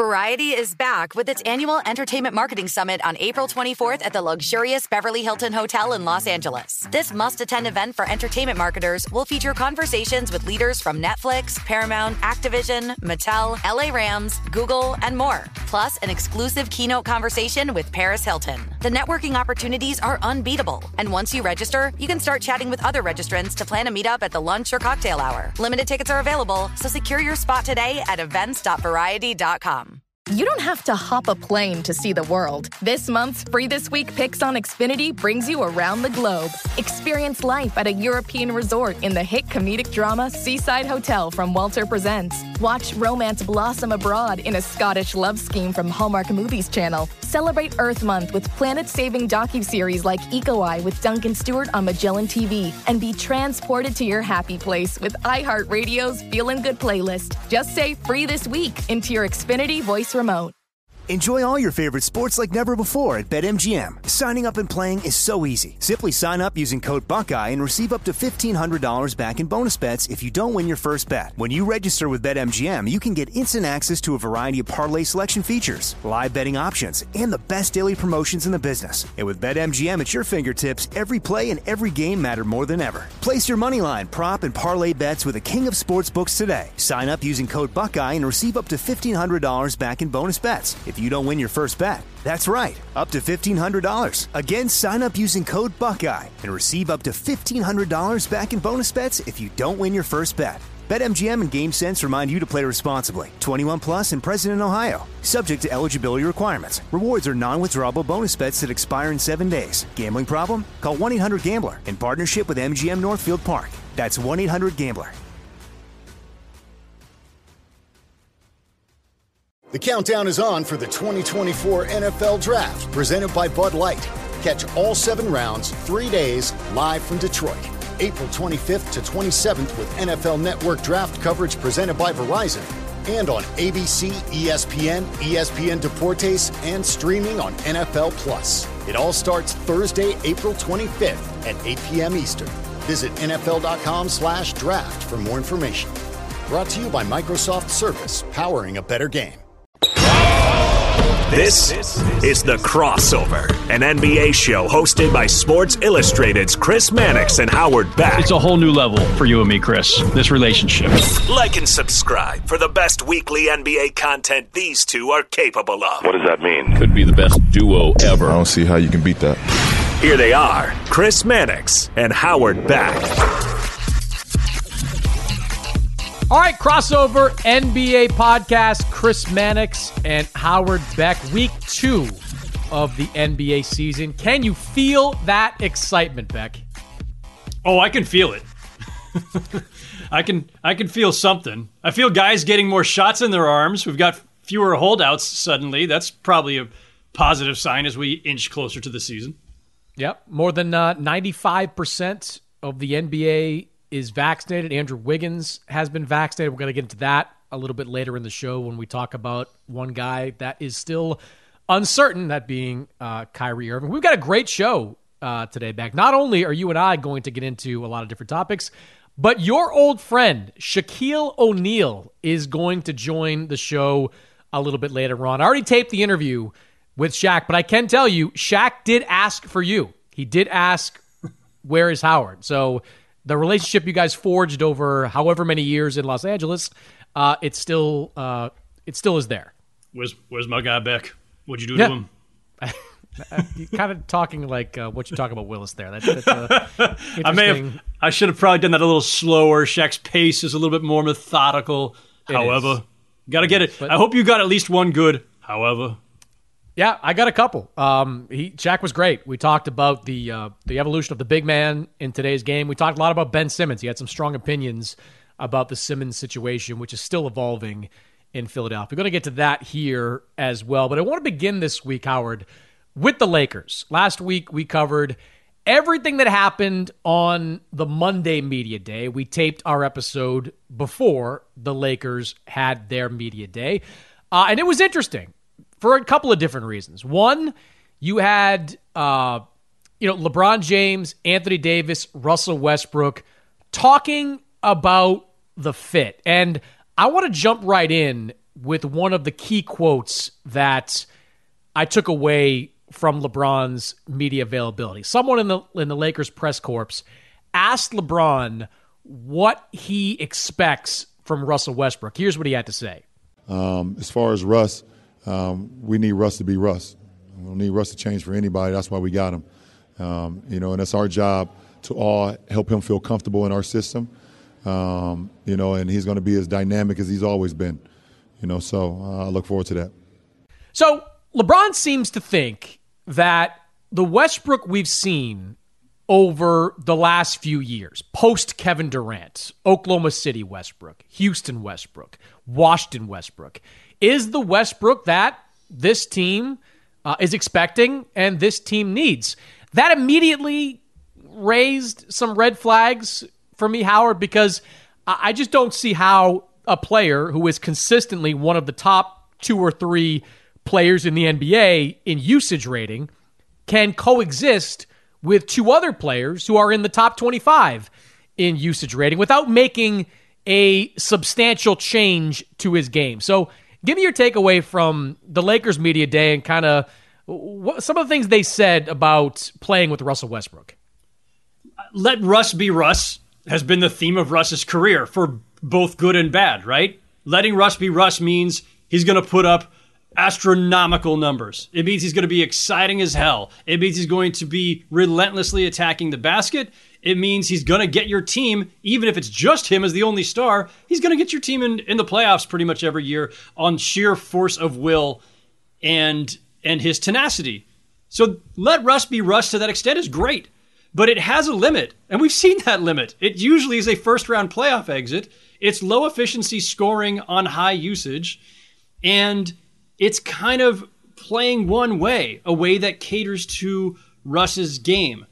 Variety is back with its annual Entertainment Marketing Summit on April 24th at the luxurious Beverly Hilton Hotel in Los Angeles. This must-attend event for entertainment marketers will feature conversations with leaders from Netflix, Paramount, Activision, Mattel, LA Rams, Google, and more. Plus, an exclusive keynote conversation with Paris Hilton. The networking opportunities are unbeatable. And once you register, you can start chatting with other registrants to plan a meetup at the lunch or cocktail hour. Limited tickets are available, so secure your spot today at events.variety.com. You don't have to hop a plane to see the world. This month's Free This Week Picks on Xfinity brings you around the globe. Experience life at a European resort in the hit comedic drama Seaside Hotel from Walter Presents. Watch romance blossom abroad in a Scottish love scheme from Hallmark Movies Channel. Celebrate Earth Month with planet-saving docuseries like Eco Eye with Duncan Stewart on Magellan TV. And be transported to your happy place with iHeartRadio's Feelin' Good playlist. Just say Free This Week into your Xfinity voice remote. Enjoy all your favorite sports like never before at BetMGM. Signing up and playing is so easy. Simply sign up using code Buckeye and receive up to $1,500 back in bonus bets if you don't win your first bet. When you register with BetMGM, you can get instant access to a variety of parlay selection features, live betting options, and the best daily promotions in the business. And with BetMGM at your fingertips, every play and every game matter more than ever. Place your moneyline, prop, and parlay bets with the king of sportsbooks today. Sign up using code Buckeye and receive up to $1,500 back in bonus bets if you don't win your first bet. That's right, up to $1,500. Again, sign up using code Buckeye and receive up to $1,500 back in bonus bets if you don't win your first bet. BetMGM and GameSense remind you to play responsibly. 21 plus and present in Ohio. Subject to eligibility requirements. Rewards are non-withdrawable bonus bets that expire in 7 days. Gambling problem? Call 1-800-GAMBLER in partnership with MGM Northfield Park. That's 1-800-GAMBLER. The countdown is on for the 2024 NFL Draft, presented by Bud Light. Catch all 7 rounds, 3 days, live from Detroit. April 25th to 27th with NFL Network Draft coverage presented by Verizon. And on ABC, ESPN, ESPN Deportes, and streaming on NFL Plus. It all starts Thursday, April 25th at 8 p.m. Eastern. Visit NFL.com/draft for more information. Brought to you by Microsoft Surface, powering a better game. This is The Crossover, an NBA show hosted by Sports Illustrated's Chris Mannix and Howard Beck. It's a whole new level for you and me, Chris, this relationship. Like and subscribe for the best weekly NBA content these two are capable of. What does that mean? Could be the best duo ever. I don't see how you can beat that. Here they are, Chris Mannix and Howard Beck. All right, crossover NBA podcast, Chris Mannix and Howard Beck, week 2 of the NBA season. Can you feel that excitement, Beck? Oh, I can feel it. I can feel something. I feel guys getting more shots in their arms. We've got fewer holdouts suddenly. That's probably a positive sign as we inch closer to the season. Yep, more than 95% of the NBA is vaccinated. Andrew Wiggins has been vaccinated. We're going to get into that a little bit later in the show when we talk about one guy that is still uncertain, that being Kyrie Irving. We've got a great show today, Beck. Not only are you and I going to get into a lot of different topics, but your old friend, Shaquille O'Neal, is going to join the show a little bit later on. I already taped the interview with Shaq, but I can tell you, Shaq did ask for you. He did ask, where is Howard? So the relationship you guys forged over however many years in Los Angeles, it still is there. Where's my guy Beck? What'd you do to him? You're kind of talking like what you talk about Willis there. That's interesting. I should have probably done that a little slower. Shaq's pace is a little bit more methodical. However, got to get it. I hope you got at least one good. However. Yeah, I got a couple. Shaq was great. We talked about the evolution of the big man in today's game. We talked a lot about Ben Simmons. He had some strong opinions about the Simmons situation, which is still evolving in Philadelphia. We're going to get to that here as well. But I want to begin this week, Howard, with the Lakers. Last week, we covered everything that happened on the Monday media day. We taped our episode before the Lakers had their media day. And it was interesting for a couple of different reasons. One, you had LeBron James, Anthony Davis, Russell Westbrook talking about the fit. And I want to jump right in with one of the key quotes that I took away from LeBron's media availability. Someone in the Lakers press corps asked LeBron what he expects from Russell Westbrook. Here's what he had to say. As far as Russ, we need Russ to be Russ. We don't need Russ to change for anybody. That's why we got him. And that's our job to all help him feel comfortable in our system. And he's going to be as dynamic as he's always been. So I look forward to that. So LeBron seems to think that the Westbrook we've seen over the last few years, post Kevin Durant, Oklahoma City Westbrook, Houston Westbrook, Washington Westbrook, is the Westbrook that this team is expecting and this team needs. That immediately raised some red flags for me, Howard, because I just don't see how a player who is consistently one of the top 2 or 3 players in the NBA in usage rating can coexist with 2 other players who are in the top 25 in usage rating without making a substantial change to his game. So give me your takeaway from the Lakers media day and kind of some of the things they said about playing with Russell Westbrook. Let Russ be Russ has been the theme of Russ's career for both good and bad, right? Letting Russ be Russ means he's going to put up astronomical numbers. It means he's going to be exciting as hell. It means he's going to be relentlessly attacking the basket. It means he's going to get your team, even if it's just him as the only star, he's going to get your team in the playoffs pretty much every year on sheer force of will and his tenacity. So let Russ be Russ to that extent is great, but it has a limit, and we've seen that limit. It usually is a first-round playoff exit. It's low efficiency scoring on high usage, and it's kind of playing one way, a way that caters to Russ's game.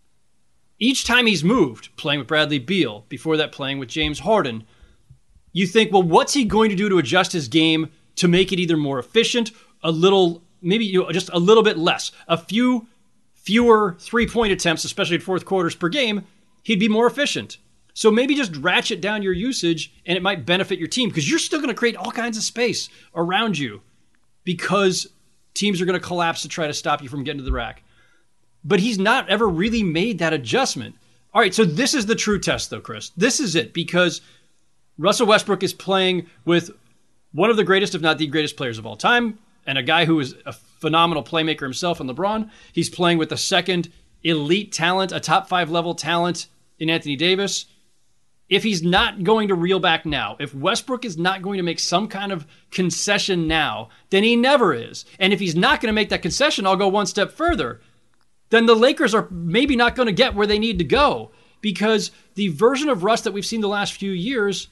Each time he's moved, playing with Bradley Beal, before that playing with James Harden, you think, well, what's he going to do to adjust his game to make it either more efficient, a little, maybe just a little bit less, a few fewer three-point attempts, especially in fourth quarters per game, he'd be more efficient. So maybe just ratchet down your usage and it might benefit your team because you're still going to create all kinds of space around you because teams are going to collapse to try to stop you from getting to the rack. But he's not ever really made that adjustment. All right, so this is the true test, though, Chris. This is it, because Russell Westbrook is playing with one of the greatest, if not the greatest players of all time, and a guy who is a phenomenal playmaker himself in LeBron. He's playing with a second elite talent, a top 5 level talent in Anthony Davis. If he's not going to reel back now, if Westbrook is not going to make some kind of concession now, then he never is. And if he's not going to make that concession, I'll go one step further. Then the Lakers are maybe not going to get where they need to go because the version of Russ that we've seen the last few years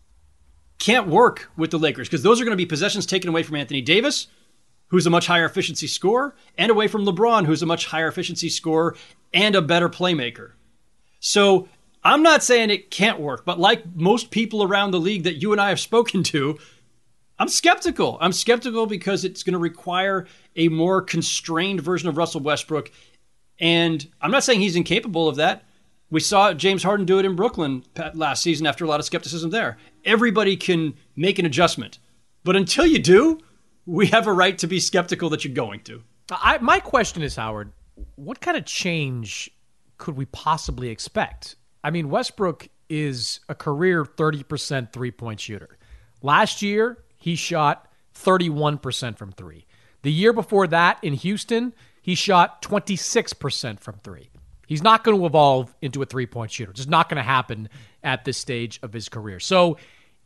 can't work with the Lakers because those are going to be possessions taken away from Anthony Davis, who's a much higher efficiency scorer, and away from LeBron, who's a much higher efficiency scorer and a better playmaker. So I'm not saying it can't work, but like most people around the league that you and I have spoken to, I'm skeptical. I'm skeptical because it's going to require a more constrained version of Russell Westbrook. And I'm not saying he's incapable of that. We saw James Harden do it in Brooklyn last season after a lot of skepticism there. Everybody can make an adjustment. But until you do, we have a right to be skeptical that you're going to. My question is, Howard, what kind of change could we possibly expect? I mean, Westbrook is a career 30% three-point shooter. Last year, he shot 31% from three. The year before that in Houston, he shot 26% from three. He's not going to evolve into a three-point shooter. It's just not going to happen at this stage of his career. So,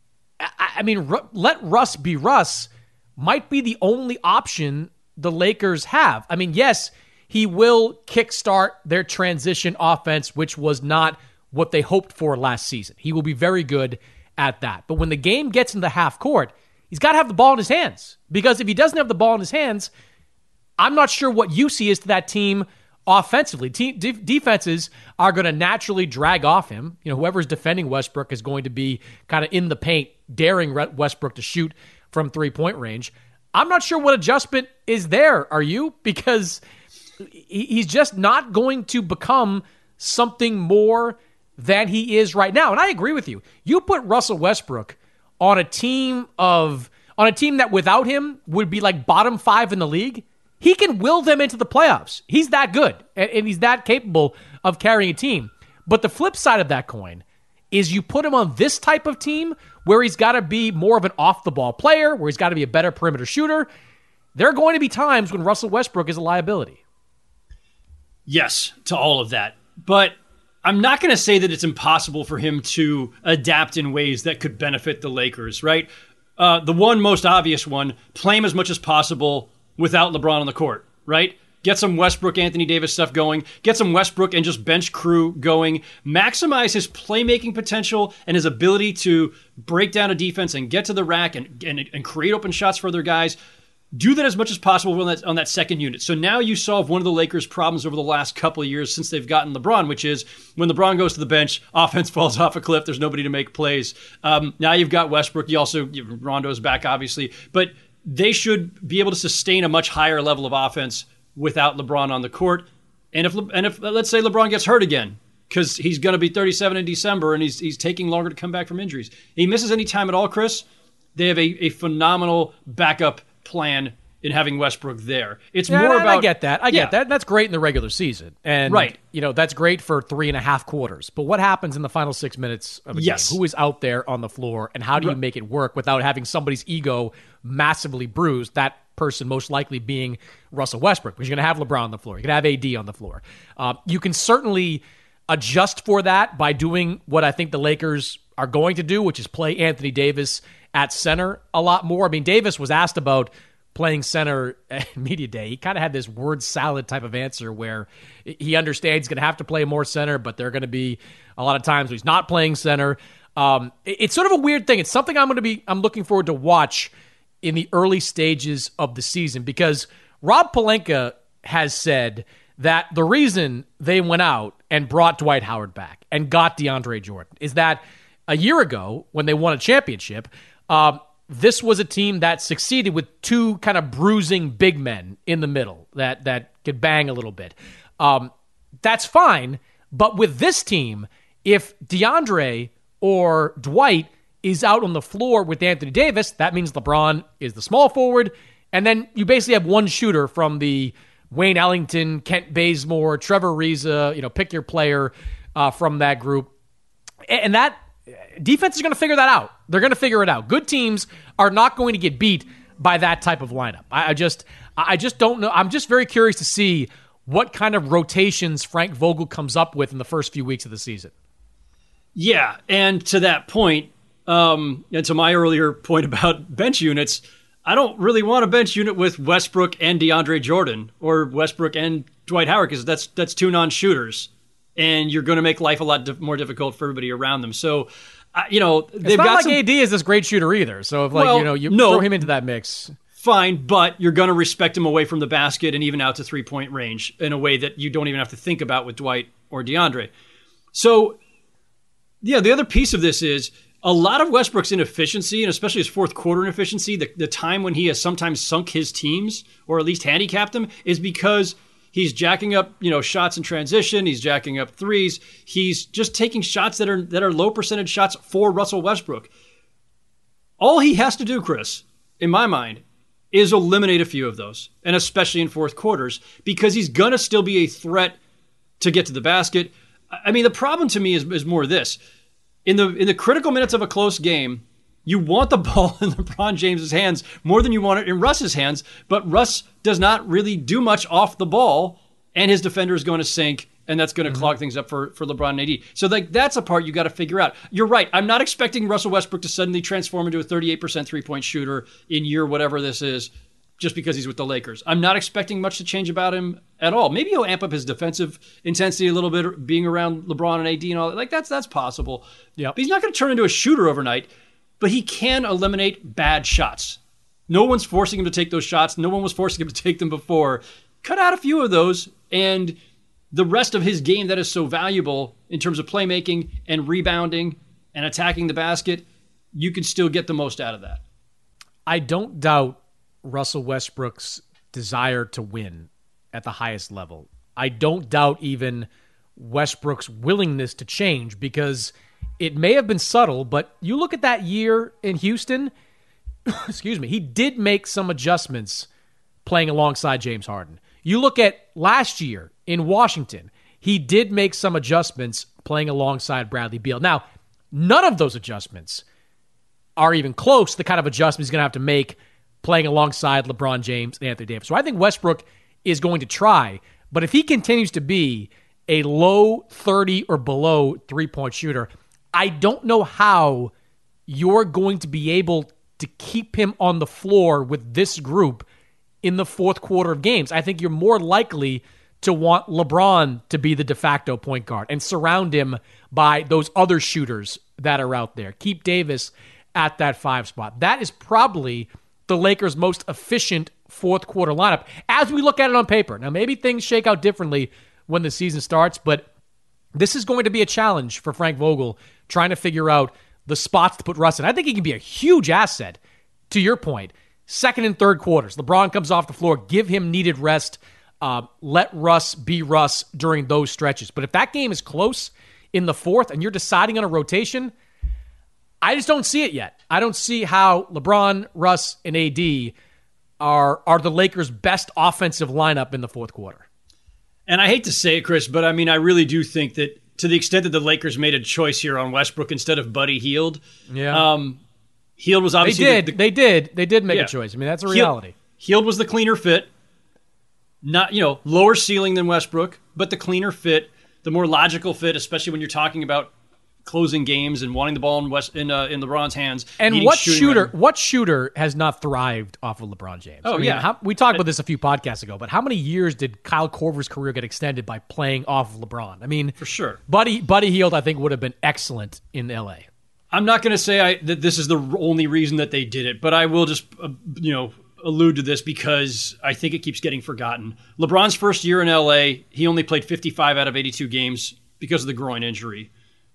I mean, let Russ be Russ might be the only option the Lakers have. I mean, yes, he will kickstart their transition offense, which was not what they hoped for last season. He will be very good at that. But when the game gets in the half court, he's got to have the ball in his hands. Because if he doesn't have the ball in his hands, I'm not sure what use he is to that team offensively. Defenses are going to naturally drag off him. You know, whoever's defending Westbrook is going to be kind of in the paint, daring Westbrook to shoot from three-point range. I'm not sure what adjustment is there. Are you? Because he's just not going to become something more than he is right now. And I agree with you. You put Russell Westbrook on a on a team that without him would be like bottom 5 in the league, he can will them into the playoffs. He's that good, and he's that capable of carrying a team. But the flip side of that coin is you put him on this type of team where he's got to be more of an off-the-ball player, where he's got to be a better perimeter shooter. There are going to be times when Russell Westbrook is a liability. Yes, to all of that. But I'm not going to say that it's impossible for him to adapt in ways that could benefit the Lakers, right? The one most obvious one, play him as much as possible without LeBron on the court, right? Get some Westbrook, Anthony Davis stuff going. Get some Westbrook and just bench crew going. Maximize his playmaking potential and his ability to break down a defense and get to the rack and create open shots for other guys. Do that as much as possible on that second unit. So now you solve one of the Lakers' problems over the last couple of years since they've gotten LeBron, which is when LeBron goes to the bench, offense falls off a cliff. There's nobody to make plays. Now you've got Westbrook. Rondo's back, obviously. But they should be able to sustain a much higher level of offense without LeBron on the court. And if let's say LeBron gets hurt again, because he's going to be 37 in December and he's taking longer to come back from injuries. He misses any time at all, Chris, they have a phenomenal backup plan in having Westbrook there. It's more about... I get that. I get that. That's great in the regular season. And, right. That's great for 3.5 quarters. But what happens in the final 6 minutes of a game? Who is out there on the floor, and how do you make it work without having somebody's ego massively bruised? That person most likely being Russell Westbrook, because you're going to have LeBron on the floor. You're going to have AD on the floor. You can certainly adjust for that by doing what I think the Lakers are going to do, which is play Anthony Davis at center a lot more. I mean, Davis was asked about playing center at Media Day. He kind of had this word salad type of answer where he understands he's going to have to play more center, but there are going to be a lot of times where he's not playing center. It's sort of a weird thing. It's something I'm looking forward to watch in the early stages of the season, because Rob Pelinka has said that the reason they went out and brought Dwight Howard back and got DeAndre Jordan is that a year ago when they won a championship, this was a team that succeeded with two kind of bruising big men in the middle that could bang a little bit. That's fine, but with this team, if DeAndre or Dwight is out on the floor with Anthony Davis, that means LeBron is the small forward, and then you basically have one shooter from the Wayne Ellington, Kent Bazemore, Trevor Ariza, pick your player from that group. And that defense is going to figure that out. They're going to figure it out. Good teams are not going to get beat by that type of lineup. I just don't know. I'm just very curious to see what kind of rotations Frank Vogel comes up with in the first few weeks of the season. Yeah, and to that point, and to my earlier point about bench units, I don't really want a bench unit with Westbrook and DeAndre Jordan or Westbrook and Dwight Howard, because that's two non-shooters, and you're going to make life a lot more difficult for everybody around them. So, they've it's not like AD is this great shooter either. So if throw him into that mix, fine, but you're going to respect him away from the basket and even out to 3-point range in a way that you don't even have to think about with Dwight or DeAndre. So, yeah, the other piece of this is a lot of Westbrook's inefficiency, and especially his fourth quarter inefficiency, the time when he has sometimes sunk his teams or at least handicapped them, is because he's jacking up, shots in transition. He's jacking up threes. He's just taking shots that are low percentage shots for Russell Westbrook. All he has to do, Chris, in my mind, is eliminate a few of those, and especially in fourth quarters, because he's going to still be a threat to get to the basket. I mean, the problem to me is more this. In the critical minutes of a close game, you want the ball in LeBron James's hands more than you want it in Russ's hands, but Russ does not really do much off the ball, and his defender is going to sink, and that's going to clog things up for LeBron and AD. So that's a part you got to figure out. You're right. I'm not expecting Russell Westbrook to suddenly transform into a 38% three-point shooter in year whatever this is, just because he's with the Lakers. I'm not expecting much to change about him at all. Maybe he'll amp up his defensive intensity a little bit, being around LeBron and AD and all that. Like, that's possible. Yep. But he's not going to turn into a shooter overnight, but he can eliminate bad shots. No one's forcing him to take those shots. No one was forcing him to take them before. Cut out a few of those, and the rest of his game that is so valuable in terms of playmaking and rebounding and attacking the basket, you can still get the most out of that. I don't doubt Russell Westbrook's desire to win at the highest level. I don't doubt even Westbrook's willingness to change, because it may have been subtle, but you look at that year in Houston, excuse me, he did make some adjustments playing alongside James Harden. You look at last year in Washington, he did make some adjustments playing alongside Bradley Beal. Now, none of those adjustments are even close to the kind of adjustments he's going to have to make playing alongside LeBron James and Anthony Davis. So I think Westbrook is going to try, but if he continues to be a low 30 or below three-point shooter, I don't know how you're going to be able to keep him on the floor with this group in the fourth quarter of games. I think you're more likely to want LeBron to be the de facto point guard and surround him by those other shooters that are out there. Keep Davis at that 5 spot. That is probably the Lakers' most efficient fourth quarter lineup as we look at it on paper. Now, maybe things shake out differently when the season starts, but this is going to be a challenge for Frank Vogel trying to figure out the spots to put Russ in. I think he can be a huge asset, to your point. Second and third quarters, LeBron comes off the floor, give him needed rest, let Russ be Russ during those stretches. But if that game is close in the fourth and you're deciding on a rotation, I just don't see it yet. I don't see how LeBron, Russ, and AD are the Lakers' best offensive lineup in the fourth quarter. And I hate to say it, Chris, but I mean, I really do think that to the extent that the Lakers made a choice here on Westbrook instead of Buddy Hield, Hield was obviously... They did make a choice. I mean, that's a reality. Hield was the cleaner fit. Not, lower ceiling than Westbrook, but the cleaner fit, the more logical fit, especially when you're talking about closing games and wanting the ball in LeBron's hands. And what shooter has not thrived off of LeBron James? Oh, we talked about this a few podcasts ago, but how many years did Kyle Korver's career get extended by playing off of LeBron? I mean, for sure. Buddy Hield, I think, would have been excellent in LA. I'm not going to say that this is the only reason that they did it, but I will just, allude to this because I think it keeps getting forgotten. LeBron's first year in LA, he only played 55 out of 82 games because of the groin injury.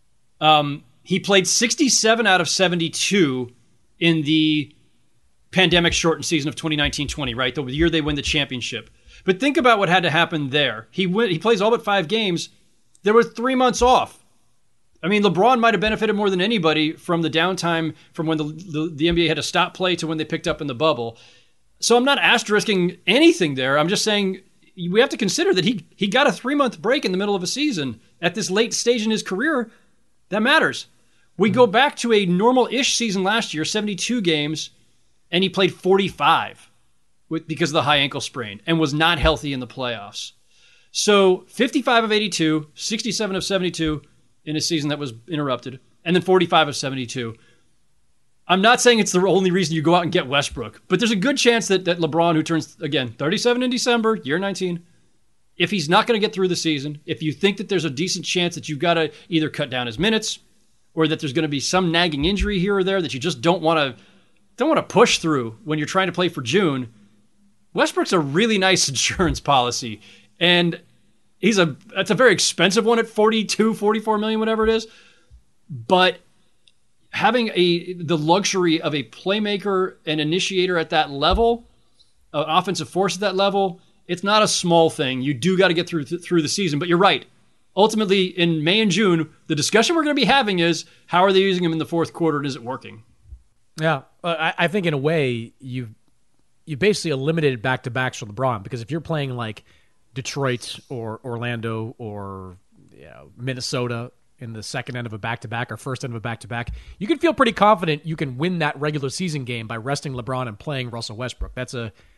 He played 67 out of 72 in the pandemic-shortened season of 2019-20, right? The year they win the championship. But think about what had to happen there. He plays all but 5 games. There were 3 months off. I mean, LeBron might have benefited more than anybody from the downtime from when the NBA had to stop play to when they picked up in the bubble. So I'm not asterisking anything there. I'm just saying we have to consider that he got a 3-month break in the middle of a season at this late stage in his career. That matters. We go back to a normal-ish season last year, 72 games, and he played 45 because of the high ankle sprain and was not healthy in the playoffs. So 55 of 82, 67 of 72 in a season that was interrupted, and then 45 of 72. I'm not saying it's the only reason you go out and get Westbrook, but there's a good chance that LeBron, who turns, again, 37 in December, year 19, if he's not going to get through the season, if you think that there's a decent chance that you've got to either cut down his minutes or that there's going to be some nagging injury here or there that you just don't want to push through when you're trying to play for June, Westbrook's a really nice insurance policy. And that's a very expensive one at 42, 44 million, whatever it is. But having the luxury of a playmaker and initiator at that level, an offensive force at that level, it's not a small thing. You do got to get through the season. But you're right. Ultimately, in May and June, the discussion we're going to be having is how are they using him in the fourth quarter and is it working? Yeah, I think in a way you basically eliminated back-to-backs for LeBron because if you're playing like Detroit or Orlando or Minnesota in the second end of a back-to-back or first end of a back-to-back, you can feel pretty confident you can win that regular season game by resting LeBron and playing Russell Westbrook. That's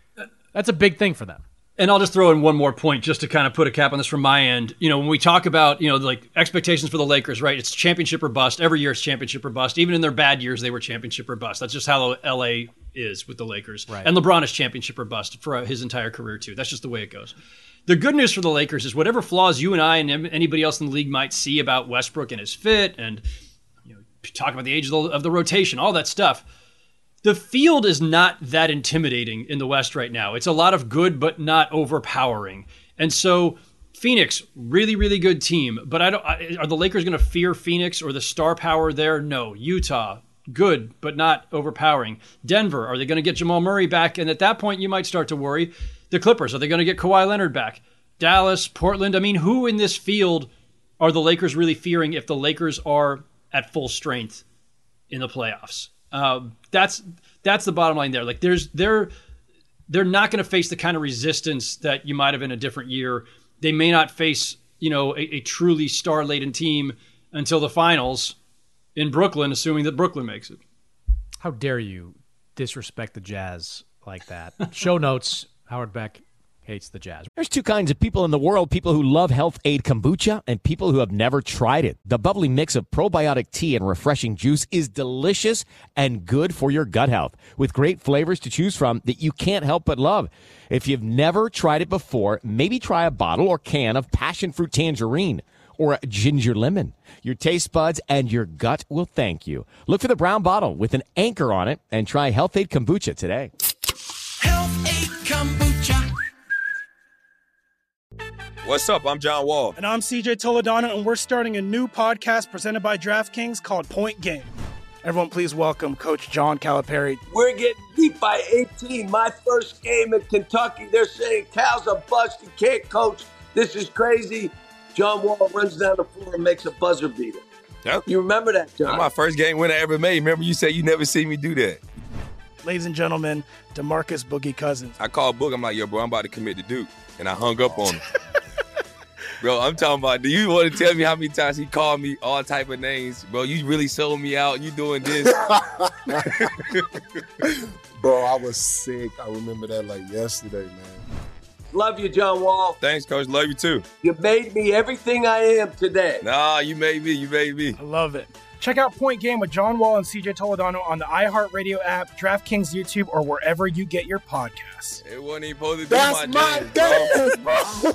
a big thing for them. And I'll just throw in one more point just to kind of put a cap on this from my end. When we talk about, like expectations for the Lakers, right? It's championship or bust. Every year it's championship or bust. Even in their bad years, they were championship or bust. That's just how LA is with the Lakers. Right. And LeBron is championship or bust for his entire career too. That's just the way it goes. The good news for the Lakers is whatever flaws you and I and anybody else in the league might see about Westbrook and his fit and talk about the age of the rotation, all that stuff, the field is not that intimidating in the West right now. It's a lot of good, but not overpowering. And so Phoenix, really, really good team. But are the Lakers going to fear Phoenix or the star power there? No. Utah, good, but not overpowering. Denver, are they going to get Jamal Murray back? And at that point, you might start to worry. The Clippers, are they going to get Kawhi Leonard back? Dallas, Portland. I mean, who in this field are the Lakers really fearing if the Lakers are at full strength in the playoffs? That's That's the bottom line there. Like they're not going to face the kind of resistance that you might have in a different year. They may not face, a truly star-laden team until the finals in Brooklyn, assuming that Brooklyn makes it. How dare you disrespect the Jazz like that? Show notes, Howard Beck hates the Jazz. There's two kinds of people in the world, people who love Health Aid Kombucha and people who have never tried it. The bubbly mix of probiotic tea and refreshing juice is delicious and good for your gut health, with great flavors to choose from that you can't help but love. If you've never tried it before, maybe try a bottle or can of passion fruit tangerine or a ginger lemon. Your taste buds and your gut will thank you. Look for the brown bottle with an anchor on it and try Health Aid Kombucha today. Health Aid Kombucha. What's up? I'm John Wall. And I'm CJ Toledano, and we're starting a new podcast presented by DraftKings called Point Game. Everyone, please welcome Coach John Calipari. We're getting beat by 18. My first game in Kentucky, they're saying Cal's a bust. He can't coach. This is crazy. John Wall runs down the floor and makes a buzzer beater. Yep. You remember that, John? That's my first game win I ever made. Remember you said you never seen me do that. Ladies and gentlemen, DeMarcus Boogie Cousins. I called Boog. I'm like, yo, bro, I'm about to commit to Duke. And I hung up on him. Bro, I'm talking about, do you want to tell me how many times he called me all type of names? Bro, you really sold me out. You doing this. Bro, I was sick. I remember that like yesterday, man. Love you, John Wall. Thanks, Coach. Love you, too. You made me everything I am today. Nah, you made me. You made me. I love it. Check out Point Game with John Wall and CJ Toledano on the iHeartRadio app, DraftKings YouTube, or wherever you get your podcasts. It wasn't even supposed to be That's my dance, bro.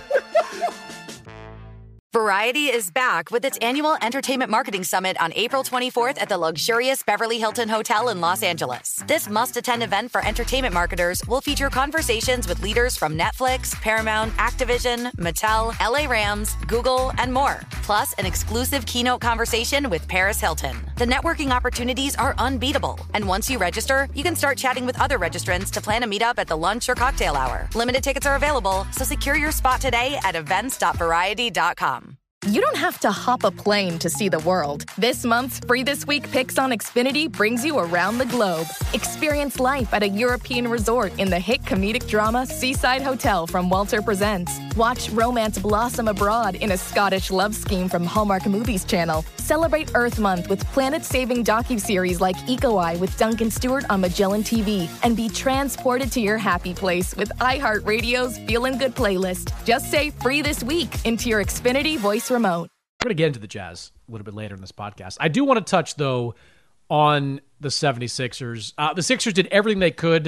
Variety is back with its annual Entertainment Marketing Summit on April 24th at the luxurious Beverly Hilton Hotel in Los Angeles. This must-attend event for entertainment marketers will feature conversations with leaders from Netflix, Paramount, Activision, Mattel, LA Rams, Google, and more. Plus, an exclusive keynote conversation with Paris Hilton. The networking opportunities are unbeatable. And once you register, you can start chatting with other registrants to plan a meetup at the lunch or cocktail hour. Limited tickets are available, so secure your spot today at events.variety.com. You don't have to hop a plane to see the world. This month's Free This Week Picks on Xfinity brings you around the globe. Experience life at a European resort in the hit comedic drama Seaside Hotel from Walter Presents. Watch romance blossom abroad in a Scottish love scheme from Hallmark Movies Channel. Celebrate Earth Month with planet-saving docuseries like Eco Eye with Duncan Stewart on Magellan TV. And be transported to your happy place with iHeartRadio's Feelin' Good playlist. Just say Free This Week into your Xfinity voice remote. We're going to get into the Jazz a little bit later in this podcast. I do want to touch, though, on the 76ers. The Sixers did everything they could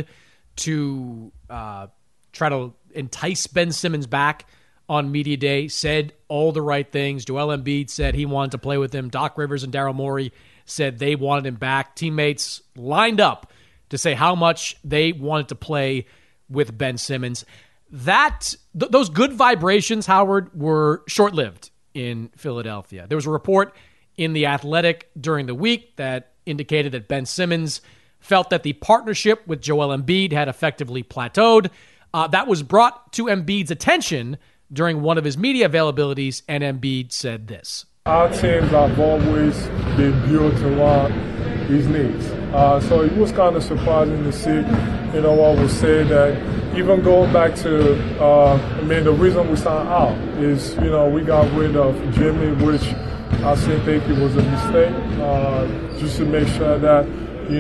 to try to entice Ben Simmons back on Media Day, said all the right things. Joel Embiid said he wanted to play with him. Doc Rivers and Daryl Morey said they wanted him back. Teammates lined up to say how much they wanted to play with Ben Simmons. Those good vibrations, Howard, were short-lived in Philadelphia. There was a report in The Athletic during the week that indicated that Ben Simmons felt that the partnership with Joel Embiid had effectively plateaued. That was brought to Embiid's attention during one of his media availabilities, and Embiid said this. Our teams have always been built around his needs. So it was kind of surprising to see, what was said that even going back to, the reason we signed out is, we got rid of Jimmy, which I still think it was a mistake, just to make sure that, he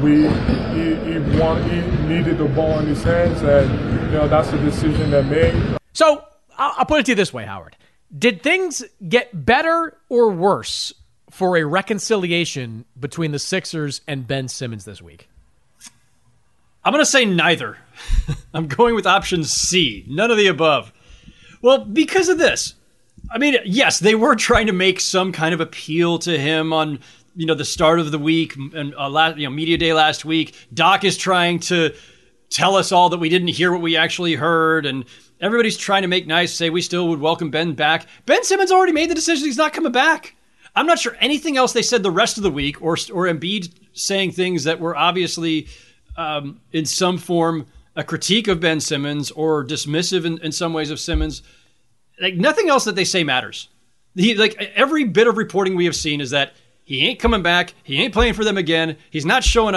needed the ball in his hands, and, that's a decision that made. So I'll put it to you this way, Howard. Did things get better or worse for a reconciliation between the Sixers and Ben Simmons this week? I'm going to say neither. I'm going with option C. None of the above. Well, because of this. I mean, yes, they were trying to make some kind of appeal to him on, the start of the week and Media Day last week. Doc is trying to tell us all that we didn't hear what we actually heard, and everybody's trying to make nice, say we still would welcome Ben back. Ben Simmons already made the decision he's not coming back. I'm not sure anything else they said the rest of the week, or Embiid saying things that were obviously in some form a critique of Ben Simmons or dismissive in some ways of Simmons. Like, nothing else that they say matters. Every bit of reporting we have seen is that he ain't coming back. He ain't playing for them again. He's not showing up.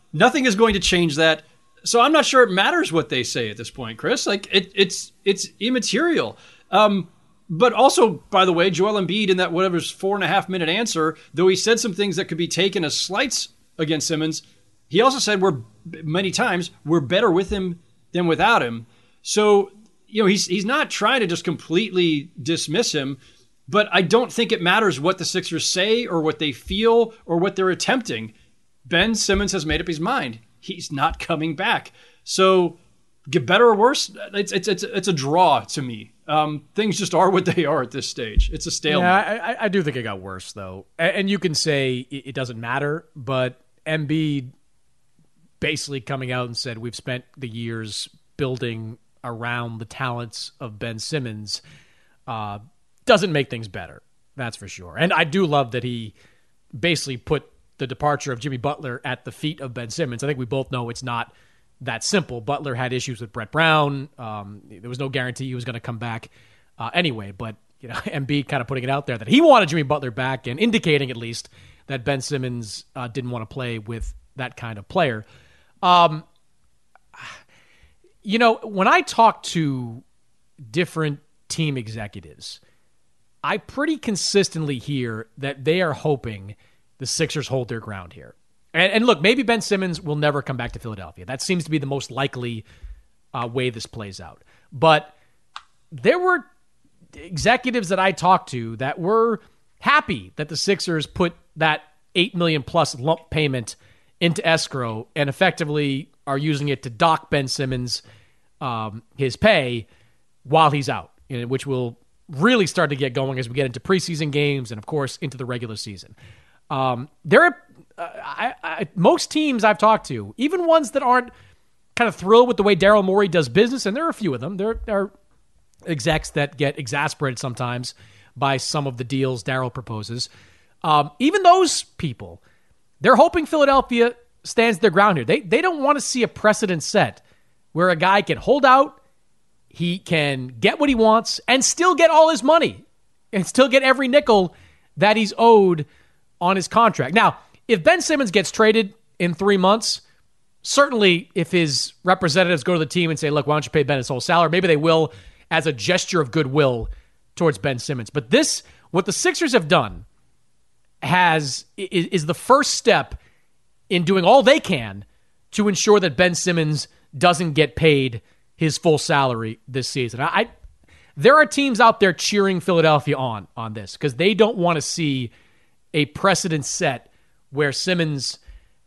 Nothing is going to change that. So I'm not sure it matters what they say at this point, Chris. Like it's immaterial. But also, by the way, Joel Embiid in that whatever's 4.5 minute answer, though he said some things that could be taken as slights against Simmons, he also said many times we're better with him than without him. So, he's not trying to just completely dismiss him, but I don't think it matters what the Sixers say or what they feel or what they're attempting. Ben Simmons has made up his mind. He's not coming back. So, get better or worse, it's a draw to me. Things just are what they are at this stage. It's a stalemate. Yeah, I do think it got worse, though. And you can say it doesn't matter, but Embiid basically coming out and said we've spent the years building around the talents of Ben Simmons doesn't make things better. That's for sure. And I do love that he basically put the departure of Jimmy Butler at the feet of Ben Simmons. I think we both know it's not that simple. Butler had issues with Brett Brown. There was no guarantee he was going to come back anyway. But Embiid kind of putting it out there that he wanted Jimmy Butler back and indicating at least that Ben Simmons didn't want to play with that kind of player. When I talk to different team executives, I pretty consistently hear that they are hoping the Sixers hold their ground here. And look, maybe Ben Simmons will never come back to Philadelphia. That seems to be the most likely way this plays out. But there were executives that I talked to that were happy that the Sixers put that $8 million plus lump payment into escrow and effectively are using it to dock Ben Simmons his pay while he's out, which will really start to get going as we get into preseason games and, of course, into the regular season. There are most teams I've talked to, even ones that aren't kind of thrilled with the way Daryl Morey does business, and there are a few of them. There are execs that get exasperated sometimes by some of the deals Daryl proposes. Even those people, they're hoping Philadelphia stands their ground here. They don't want to see a precedent set where a guy can hold out, he can get what he wants, and still get all his money, and still get every nickel that he's owed on his contract. Now, if Ben Simmons gets traded in 3 months, certainly if his representatives go to the team and say, look, why don't you pay Ben his whole salary? Maybe they will as a gesture of goodwill towards Ben Simmons. But what the Sixers have done is the first step in doing all they can to ensure that Ben Simmons doesn't get paid his full salary this season. There are teams out there cheering Philadelphia on this because they don't want to see a precedent set where Simmons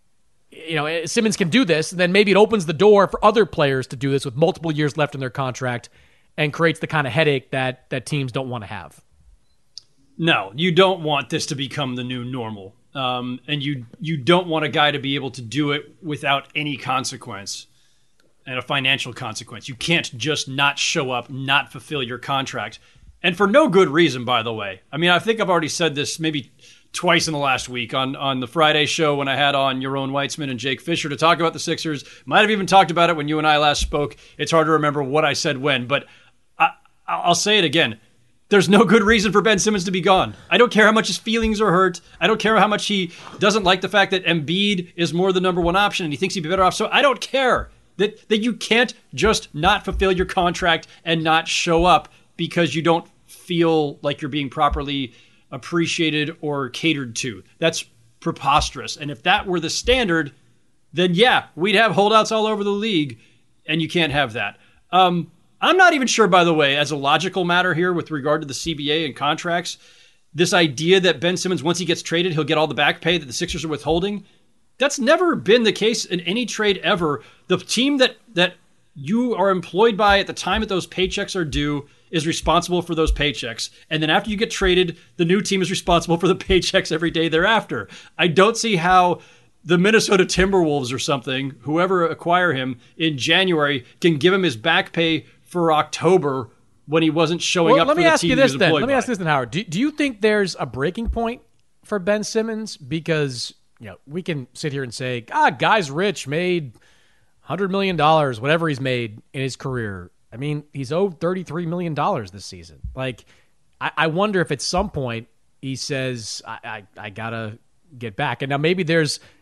can do this, and then maybe it opens the door for other players to do this with multiple years left in their contract and creates the kind of headache that teams don't want to have. No, you don't want this to become the new normal. And you don't want a guy to be able to do it without any consequence and a financial consequence. You can't just not show up, not fulfill your contract. And for no good reason, by the way. I mean, I think I've already said this maybe twice in the last week on the Friday show when I had on Yaron Weitzman and Jake Fisher to talk about the Sixers. Might have even talked about it when you and I last spoke. It's hard to remember what I said when, but I'll say it again. There's no good reason for Ben Simmons to be gone. I don't care how much his feelings are hurt. I don't care how much he doesn't like the fact that Embiid is more the number one option and he thinks he'd be better off. So I don't care that you can't just not fulfill your contract and not show up because you don't feel like you're being properly appreciated or catered to. That's preposterous. And if that were the standard, then yeah, we'd have holdouts all over the league, and you can't have that. I'm not even sure, by the way, as a logical matter here with regard to the CBA and contracts, this idea that Ben Simmons, once he gets traded, he'll get all the back pay that the Sixers are withholding. That's never been the case in any trade ever. The team that you are employed by at the time that those paychecks are due is responsible for those paychecks. And then after you get traded, the new team is responsible for the paychecks every day thereafter. I don't see how the Minnesota Timberwolves or something, whoever acquire him in January, can give him his back pay for October when he wasn't showing up for the team he was employed by. Let me ask you this then, Howard. Do you think there's a breaking point for Ben Simmons? Because we can sit here and say, guy's rich, made $100 million, whatever he's made in his career. I mean, he's owed $33 million this season. Like, I wonder if at some point he says, I got to get back. And now maybe there's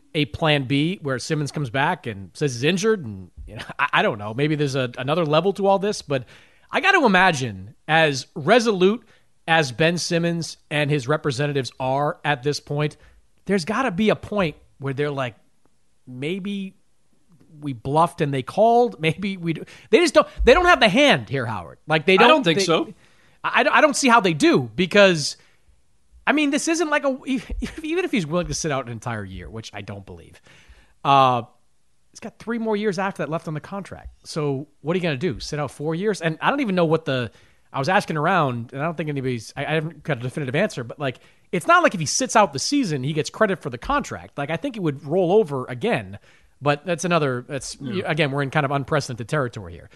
a plan B where Simmons comes back and says he's injured, and I don't know. Maybe there's another level to all this, but I got to imagine, as resolute as Ben Simmons and his representatives are at this point, there's got to be a point where they're like, maybe we bluffed and they called. Maybe we do. They don't have the hand here, Howard. Like they don't. I don't think so. I don't see how they do, because I mean, this isn't like even if he's willing to sit out an entire year, which I don't believe. He's got 3 more years after that left on the contract. So what are you going to do? Sit out 4 years? And I don't even know what I was asking around, and I don't think I haven't got a definitive answer, but like, it's not like if he sits out the season, he gets credit for the contract. Like, I think it would roll over again, but again, we're in kind of unprecedented territory here.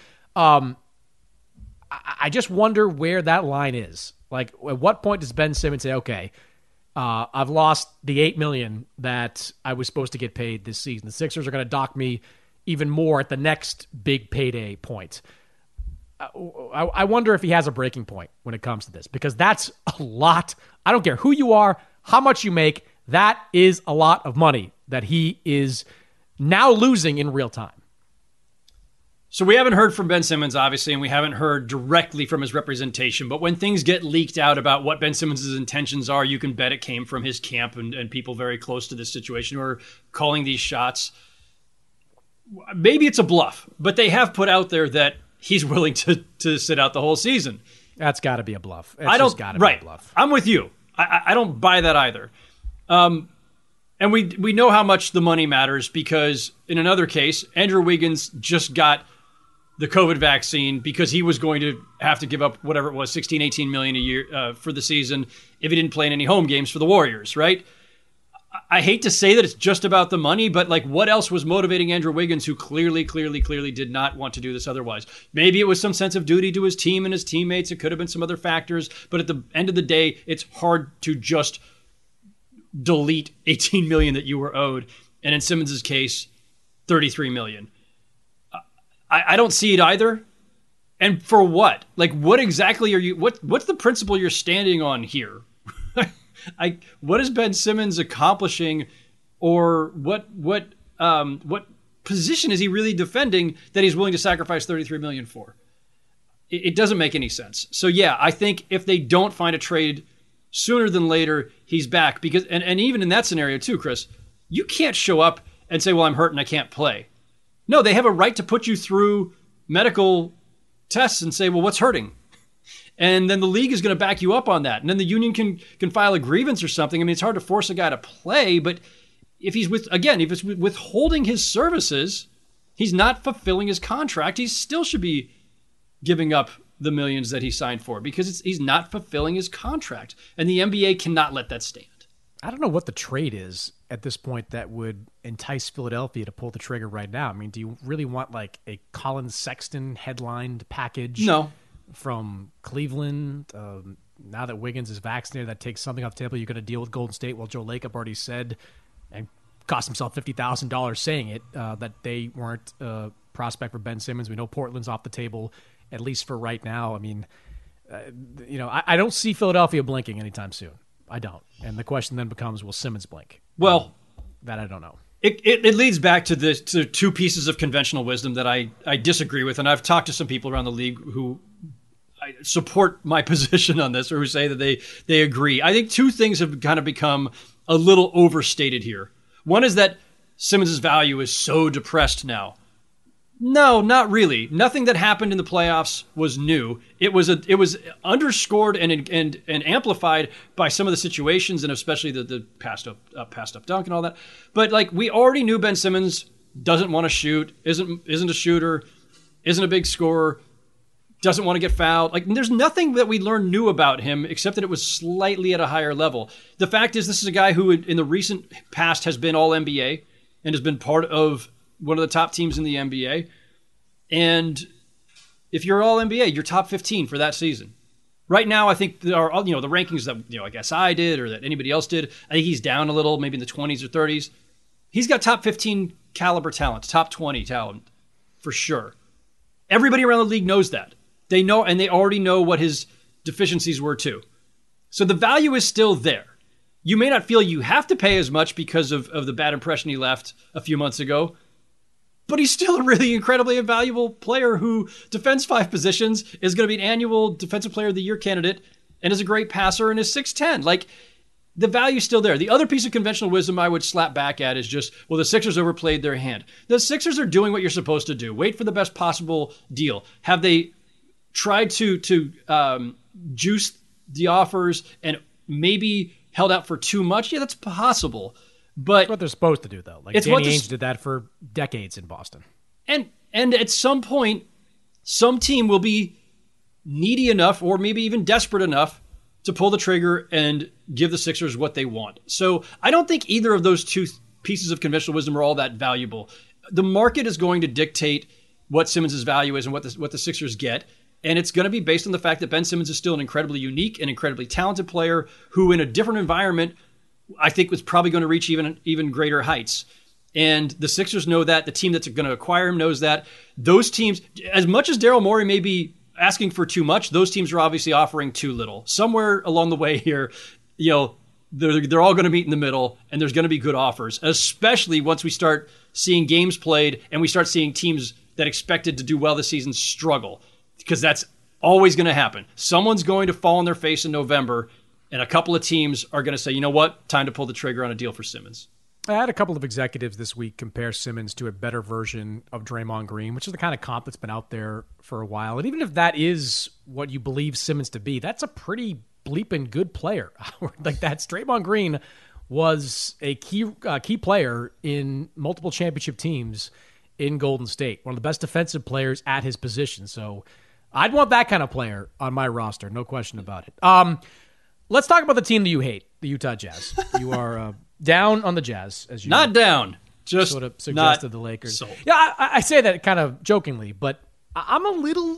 I just wonder where that line is. Like, at what point does Ben Simmons say, okay, I've lost the $8 million that I was supposed to get paid this season. The Sixers are going to dock me even more at the next big payday point. I wonder if he has a breaking point when it comes to this, because that's a lot. I don't care who you are, how much you make. That is a lot of money that he is now losing in real time. So we haven't heard from Ben Simmons, obviously, and we haven't heard directly from his representation. But when things get leaked out about what Ben Simmons' intentions are, you can bet it came from his camp and people very close to this situation who are calling these shots. Maybe it's a bluff, but they have put out there that he's willing to sit out the whole season. That's got to be a bluff. It's just got to be a bluff. I'm with you. I don't buy that either. And we know how much the money matters, because in another case, Andrew Wiggins just got the COVID vaccine because he was going to have to give up whatever it was, $16-18 million a year for the season if he didn't play in any home games for the Warriors, right? I hate to say that it's just about the money, but like, what else was motivating Andrew Wiggins, who clearly did not want to do this otherwise? Maybe it was some sense of duty to his team and his teammates. It could have been some other factors, but at the end of the day, it's hard to just delete $18 million that you were owed. And in Simmons' case, $33 million. I don't see it either. And for what? Like, what exactly are you, what's the principle you're standing on here? What is Ben Simmons accomplishing, or what position is he really defending that he's willing to sacrifice $33 million for? It doesn't make any sense. So yeah, I think if they don't find a trade sooner than later, he's back. Because and even in that scenario too, Chris, you can't show up and say, well, I'm hurt and I can't play. No, they have a right to put you through medical tests and say, well, what's hurting? And then the league is going to back you up on that. And then the union can file a grievance or something. I mean, it's hard to force a guy to play, but if he's withholding his services, he's not fulfilling his contract. He still should be giving up the millions that he signed for, because he's not fulfilling his contract. And the NBA cannot let that stand. I don't know what the trade is at this point that would entice Philadelphia to pull the trigger right now. I mean, do you really want like a Colin Sexton headlined package? No. From Cleveland? Now that Wiggins is vaccinated, that takes something off the table. You're going to deal with Golden State. Well, Joe Lacob already said, and cost himself $50,000 saying it, that they weren't a prospect for Ben Simmons. We know Portland's off the table, at least for right now. I mean, I don't see Philadelphia blinking anytime soon. I don't. And the question then becomes, will Simmons blink? Well, that I don't know. It leads back to two pieces of conventional wisdom that I disagree with. And I've talked to some people around the league who support my position on this, or who say that they agree. I think two things have kind of become a little overstated here. One is that Simmons' value is so depressed now. No, not really. Nothing that happened in the playoffs was new. It was underscored and amplified by some of the situations, and especially the passed up dunk and all that. But like, we already knew Ben Simmons doesn't want to shoot, isn't a shooter, isn't a big scorer, doesn't want to get fouled. Like, there's nothing that we learned new about him except that it was slightly at a higher level. The fact is, this is a guy who in the recent past has been all NBA and has been part of one of the top teams in the NBA. And if you're all NBA, you're top 15 for that season. Right now, I think the rankings that I guess I did or that anybody else did, I think he's down a little, maybe in the 20s or 30s. He's got top 15 caliber talent, top 20 talent for sure. Everybody around the league knows that. They know, and they already know what his deficiencies were too. So the value is still there. You may not feel you have to pay as much because of the bad impression he left a few months ago, but he's still a really incredibly valuable player who defends 5 positions, is going to be an annual Defensive Player of the Year candidate, and is a great passer and is 6'10". Like, the value's still there. The other piece of conventional wisdom I would slap back at is just, well, the Sixers overplayed their hand. The Sixers are doing what you're supposed to do. Wait for the best possible deal. Have they tried to juice the offers and maybe held out for too much? Yeah, that's possible. But that's what they're supposed to do, though. Like Danny Ainge did that for decades in Boston. And at some point, some team will be needy enough or maybe even desperate enough to pull the trigger and give the Sixers what they want. So I don't think either of those two pieces of conventional wisdom are all that valuable. The market is going to dictate what Simmons' value is and what the Sixers get. And it's going to be based on the fact that Ben Simmons is still an incredibly unique and incredibly talented player who, in a different environment, I think was probably going to reach even greater heights. And the Sixers know that. The team that's going to acquire him knows that. Those teams, as much as Daryl Morey may be asking for too much, those teams are obviously offering too little. Somewhere along the way here, they're all going to meet in the middle, and there's going to be good offers, especially once we start seeing games played and we start seeing teams that expected to do well this season struggle. Because that's always going to happen. Someone's going to fall on their face in November, and a couple of teams are going to say, you know what, time to pull the trigger on a deal for Simmons. I had a couple of executives this week compare Simmons to a better version of Draymond Green, which is the kind of comp that's been out there for a while. And even if that is what you believe Simmons to be, that's a pretty bleeping good player. Like that's Draymond Green was a key player in multiple championship teams in Golden State, one of the best defensive players at his position. So I'd want that kind of player on my roster, no question about it. Let's talk about the team that you hate, the Utah Jazz. You are down on the Jazz, as you not down, just sort of suggested the Lakers. Sold. Yeah, I say that kind of jokingly, but I'm a little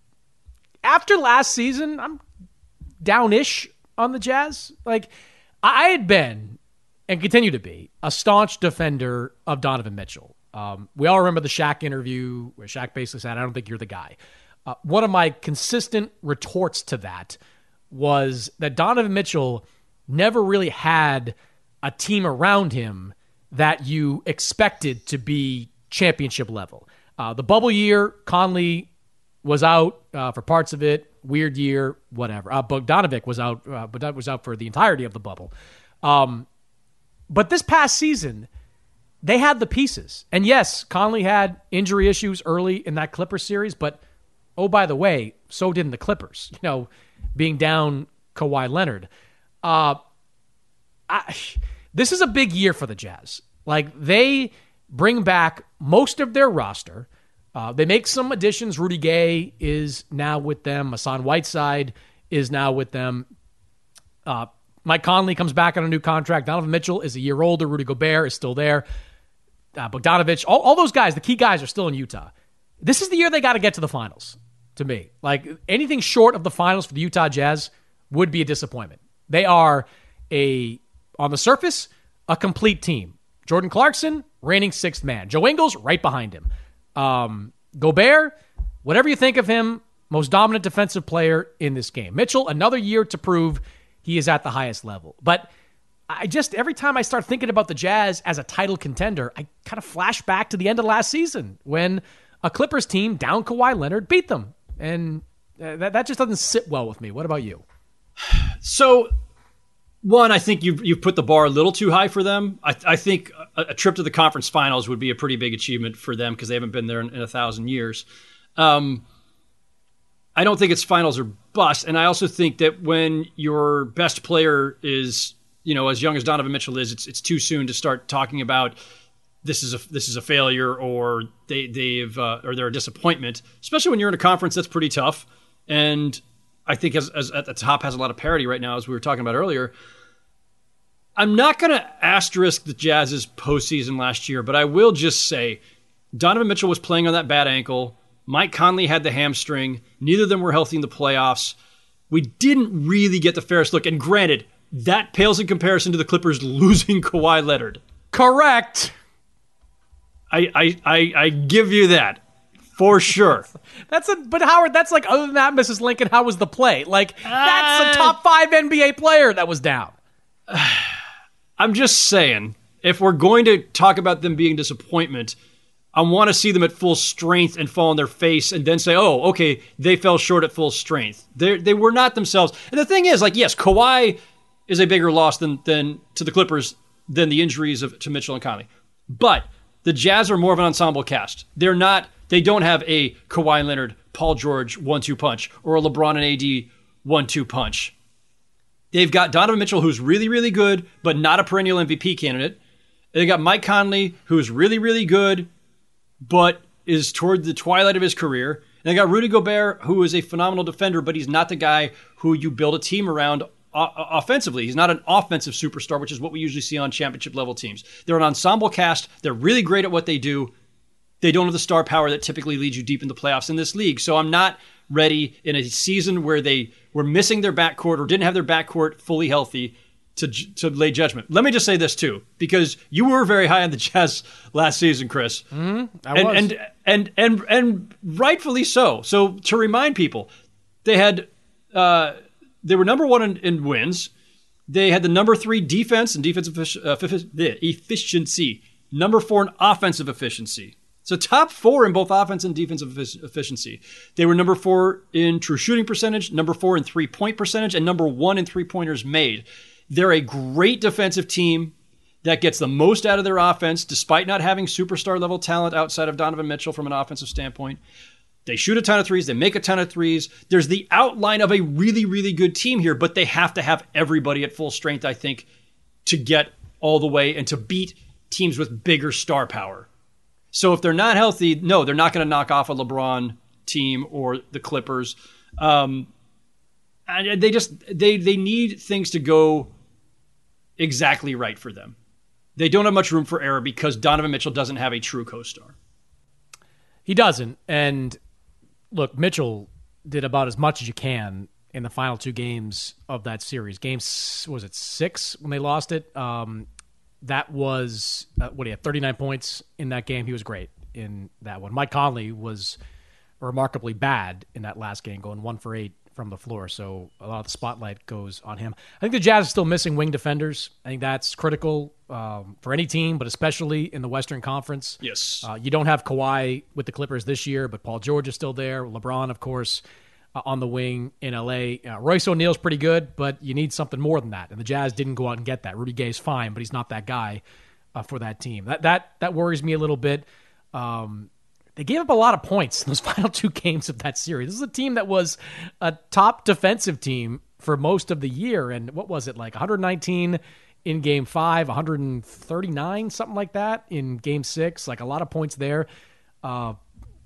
after last season. I'm downish on the Jazz. Like I had been and continue to be a staunch defender of Donovan Mitchell. We all remember the Shaq interview where Shaq basically said, "I don't think you're the guy." One of my consistent retorts to that was that Donovan Mitchell never really had a team around him that you expected to be championship level. The bubble year, Conley was out for parts of it. Weird year, whatever. Bogdanovic was out, but that was out for the entirety of the bubble. But this past season, they had the pieces. And yes, Conley had injury issues early in that Clippers series, but oh, by the way, so didn't the Clippers, being down Kawhi Leonard. This is a big year for the Jazz. Like, they bring back most of their roster. They make some additions. Rudy Gay is now with them. Hassan Whiteside is now with them. Mike Conley comes back on a new contract. Donovan Mitchell is a year older. Rudy Gobert is still there. Bogdanovich, all those guys, the key guys are still in Utah. This is the year they got to get to the finals, to me. Like, anything short of the finals for the Utah Jazz would be a disappointment. They are on the surface, a complete team. Jordan Clarkson, reigning sixth man. Joe Ingles, right behind him. Gobert, whatever you think of him, most dominant defensive player in this game. Mitchell, another year to prove he is at the highest level. But every time I start thinking about the Jazz as a title contender, I kind of flash back to the end of last season when a Clippers team down Kawhi Leonard beat them. And that just doesn't sit well with me. What about you? So, one, I think you've put the bar a little too high for them. I think a trip to the conference finals would be a pretty big achievement for them because they haven't been there in 1,000 years. I don't think it's finals or bust. And I also think that when your best player is, as young as Donovan Mitchell is, it's too soon to start talking about this is a failure or they're a disappointment, especially when you're in a conference that's pretty tough. And I think as at the top has a lot of parity right now, as we were talking about earlier. I'm not going to asterisk the Jazz's postseason last year, but I will just say Donovan Mitchell was playing on that bad ankle. Mike Conley had the hamstring. Neither of them were healthy in the playoffs. We didn't really get the fairest look. And granted, that pales in comparison to the Clippers losing Kawhi Leonard. Correct. I give you that. For sure. But Howard, that's like, other than that, Mrs. Lincoln, how was the play? Like, that's a top 5 NBA player that was down. I'm just saying, if we're going to talk about them being disappointment, I want to see them at full strength and fall on their face and then say, oh, okay, they fell short at full strength. They were not themselves. And the thing is, like, yes, Kawhi is a bigger loss than to the Clippers than the injuries to Mitchell and Conley. But the Jazz are more of an ensemble cast. They don't have a Kawhi Leonard, Paul George 1-2 punch or a LeBron and AD 1-2 punch. They've got Donovan Mitchell, who's really, really good, but not a perennial MVP candidate. They got Mike Conley, who's really, really good, but is toward the twilight of his career. And they got Rudy Gobert, who is a phenomenal defender, but he's not the guy who you build a team around offensively. He's not an offensive superstar, which is what we usually see on championship-level teams. They're an ensemble cast. They're really great at what they do. They don't have the star power that typically leads you deep in the playoffs in this league. So I'm not ready in a season where they were missing their backcourt or didn't have their backcourt fully healthy to lay judgment. Let me just say this too, because you were very high on the Jazz last season, Chris. I was. And rightfully so. So to remind people, they were number one in wins. They had the number 3 defense and defensive efficiency, number 4 in offensive efficiency. So top 4 in both offense and defensive efficiency. They were number 4 in true shooting percentage, number 4 in 3-point percentage, and number 1 in 3-pointers made. They're a great defensive team that gets the most out of their offense, despite not having superstar level talent outside of Donovan Mitchell from an offensive standpoint. They shoot a ton of threes. They make a ton of threes. There's the outline of a really, really good team here, but they have to have everybody at full strength, I think, to get all the way and to beat teams with bigger star power. So if they're not healthy, no, they're not going to knock off a LeBron team or the Clippers. And they need things to go exactly right for them. They don't have much room for error because Donovan Mitchell doesn't have a true co-star. He doesn't. And look, Mitchell did about as much as you can in the final 2 games of that series. Game, was it 6 when they lost it? That was, he had 39 points in that game. He was great in that one. Mike Conley was remarkably bad in that last game, going 1 for 8 from the floor. So a lot of the spotlight goes on him. I think the Jazz are still missing wing defenders. I think that's critical for any team, but especially in the Western Conference. Yes. You don't have Kawhi with the Clippers this year, but Paul George is still there. LeBron, of course, on the wing in L.A. Royce O'Neal's pretty good, but you need something more than that. And the Jazz didn't go out and get that. Rudy Gay's fine, but he's not that guy for that team. That worries me a little bit. They gave up a lot of points in those final 2 games of that series. This is a team that was a top defensive team for most of the year. And what was it, like 119 in Game 5, 139, something like that in Game 6. Like a lot of points there. Got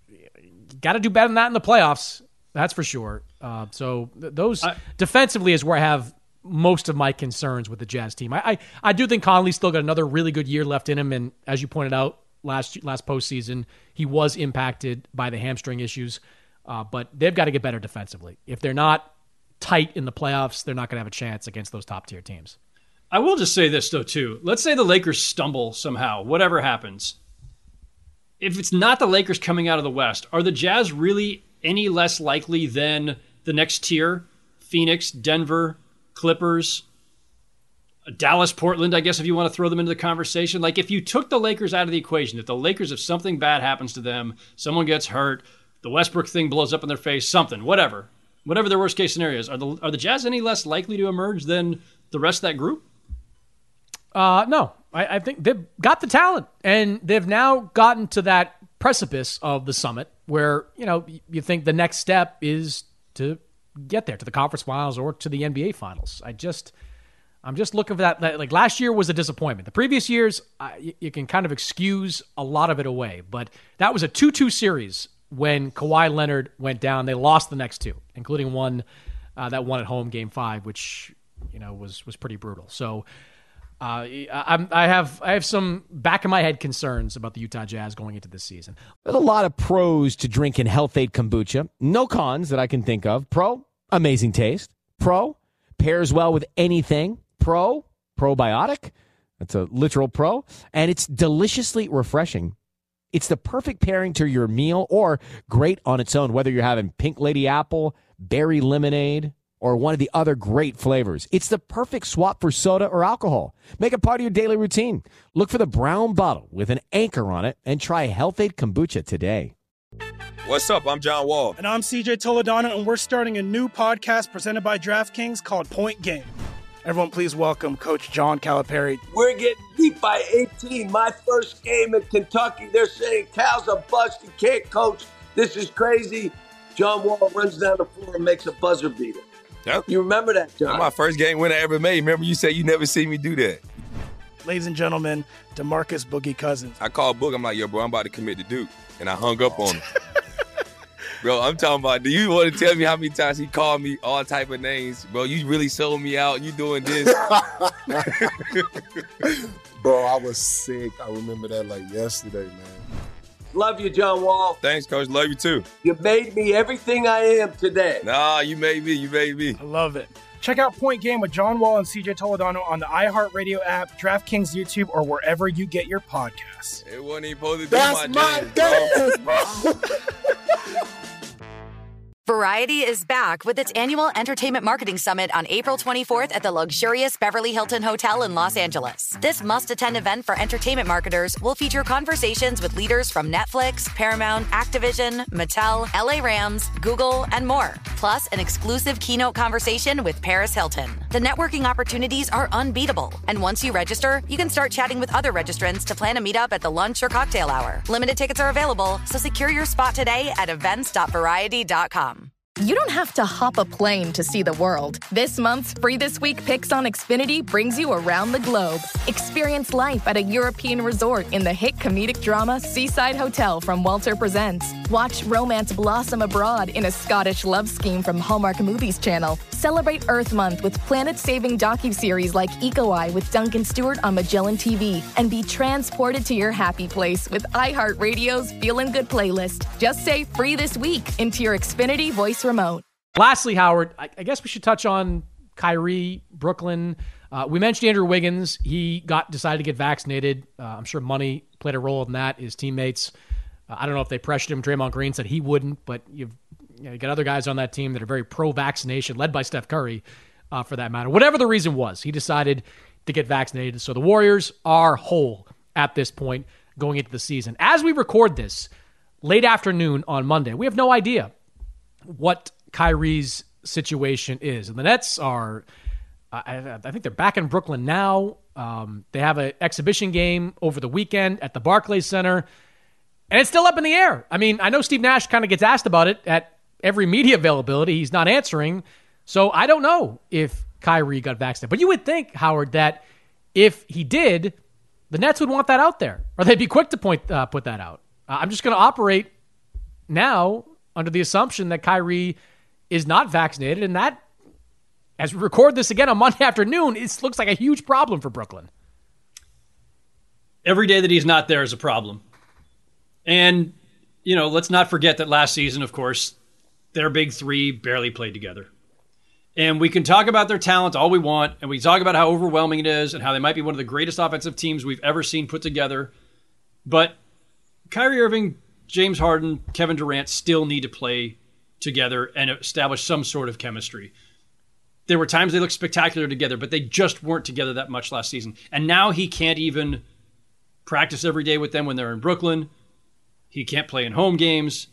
to do better than that in the playoffs. That's for sure. So those defensively is where I have most of my concerns with the Jazz team. I do think Conley's still got another really good year left in him. And as you pointed out, last postseason, he was impacted by the hamstring issues, but they've got to get better defensively. If they're not tight in the playoffs, they're not going to have a chance against those top-tier teams. I will just say this, though, too. Let's say the Lakers stumble somehow, whatever happens. If it's not the Lakers coming out of the West, are the Jazz really any less likely than the next tier? Phoenix, Denver, Clippers, Dallas, Portland, I guess, if you want to throw them into the conversation. Like, if you took the Lakers out of the equation, if the Lakers, if something bad happens to them, someone gets hurt, the Westbrook thing blows up in their face, something, whatever their worst case scenarios, are the Jazz any less likely to emerge than the rest of that group? No. I think they've got the talent, and they've now gotten to that precipice of the summit where, you think the next step is to get there, to the conference finals or to the NBA finals. I'm just looking for that. Like, last year was a disappointment. The previous years, you can kind of excuse a lot of it away. But that was a 2-2 series when Kawhi Leonard went down. They lost the next 2, including that one at home, Game 5, which was pretty brutal. So I have some back of my head concerns about the Utah Jazz going into this season. There's a lot of pros to drinking Health Aid kombucha. No cons that I can think of. Pro, amazing taste. Pro, pairs well with anything. Pro, probiotic. That's a literal pro. And it's deliciously refreshing. It's the perfect pairing to your meal or great on its own, whether you're having pink lady apple, berry lemonade, or one of the other great flavors. It's the perfect swap for soda or alcohol. Make it part of your daily routine. Look for the brown bottle with an anchor on it and try Health-Ade Kombucha today. What's up? I'm John Wall. And I'm CJ Toledano, and we're starting a new podcast presented by DraftKings called Point Game. Everyone, please welcome Coach John Calipari. We're getting beat by 18. My first game in Kentucky, they're saying Cal's a bust. He can't coach. This is crazy. John Wall runs down the floor and makes a buzzer beater. Yep. You remember that, John? That's my first game win I ever made. Remember you said you never see me do that. Ladies and gentlemen, DeMarcus Boogie Cousins. I called Book. I'm like, yo, bro, I'm about to commit to Duke. And I hung up on him. Bro, I'm talking about, do you want to tell me how many times he called me all type of names? Bro, you really sold me out. You doing this. Bro, I was sick. I remember that like yesterday, man. Love you, John Wall. Thanks, Coach. Love you, too. You made me everything I am today. Nah, you made me. You made me. I love it. Check out Point Game with John Wall and CJ Toledano on the iHeartRadio app, DraftKings YouTube, or wherever you get your podcasts. It wasn't even supposed to be That's my game, bro. Variety is back with its annual Entertainment Marketing Summit on April 24th at the luxurious Beverly Hilton Hotel in Los Angeles. This must-attend event for entertainment marketers will feature conversations with leaders from Netflix, Paramount, Activision, Mattel, LA Rams, Google, and more. Plus, an exclusive keynote conversation with Paris Hilton. The networking opportunities are unbeatable. And once you register, you can start chatting with other registrants to plan a meetup at the lunch or cocktail hour. Limited tickets are available, so secure your spot today at events.variety.com. You don't have to hop a plane to see the world. This month's Free This Week Picks on Xfinity brings you around the globe. Experience life at a European resort in the hit comedic drama Seaside Hotel from Walter Presents. Watch romance blossom abroad in a Scottish love scheme from Hallmark Movies Channel. Celebrate Earth Month with planet-saving docuseries like Eco Eye with Duncan Stewart on Magellan TV. And be transported to your happy place with iHeartRadio's Feelin' Good playlist. Just say Free This Week into your Xfinity voice remote. Lastly, Howard, I guess we should touch on Kyrie, Brooklyn. We mentioned Andrew Wiggins. He decided to get vaccinated. I'm sure money played a role in that. His teammates, I don't know if they pressured him. Draymond Green said he wouldn't, but you got other guys on that team that are very pro-vaccination, led by Steph Curry, for that matter. Whatever the reason was, he decided to get vaccinated. So the Warriors are whole at this point going into the season. As we record this, late afternoon on Monday, we have no idea what Kyrie's situation is. And the Nets are, I think they're back in Brooklyn now. They have an exhibition game over the weekend at the Barclays Center, and it's still up in the air. I mean, I know Steve Nash kind of gets asked about it at every media availability. He's not answering. So I don't know if Kyrie got vaccinated. But you would think, Howard, that if he did, the Nets would want that out there, or they'd be quick to put that out. I'm just going to operate now under the assumption that Kyrie is not vaccinated, and that, as we record this again on Monday afternoon, it looks like a huge problem for Brooklyn. Every day that he's not there is a problem. And, let's not forget that last season, of course, their big three barely played together. And we can talk about their talent all we want, and we talk about how overwhelming it is and how they might be one of the greatest offensive teams we've ever seen put together. But Kyrie Irving, James Harden, Kevin Durant still need to play together and establish some sort of chemistry. There were times they looked spectacular together, but they just weren't together that much last season. And now he can't even practice every day with them when they're in Brooklyn. He can't play in home games.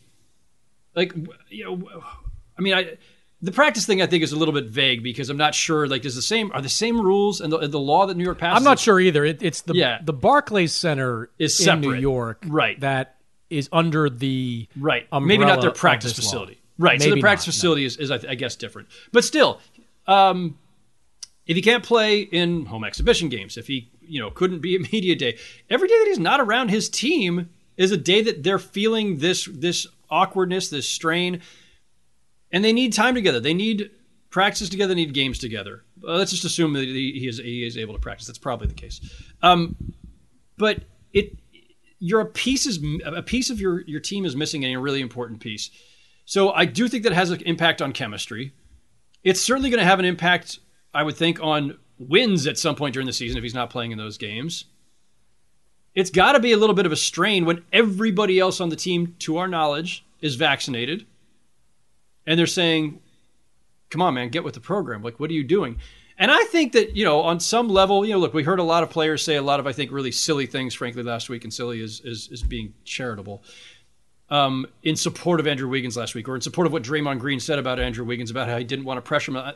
The practice thing I think is a little bit vague because I'm not sure. Are the same rules and the law that New York passes? I'm not sure either. It's the Barclays Center is separate. In New York, right? That is under the maybe not their practice facility. Right, maybe so the practice facility is I guess, different. But still, if he can't play in home exhibition games, if he couldn't be a media day, every day that he's not around his team is a day that they're feeling this awkwardness, this strain, and they need time together. They need practice together, they need games together. Let's just assume that he is able to practice. That's probably the case. But you're a piece of your team is missing a really important piece. So I do think that has an impact on chemistry. It's certainly going to have an impact, I would think, on wins at some point during the season if he's not playing in those games. It's got to be a little bit of a strain when everybody else on the team, to our knowledge, is vaccinated. And they're saying, come on, man, get with the program. Like, what are you doing? And I think that, on some level, look, we heard a lot of players say a lot of, I think, really silly things, frankly, last week, and silly is being charitable, in support of Andrew Wiggins last week, or in support of what Draymond Green said about Andrew Wiggins, about how he didn't want to pressure him.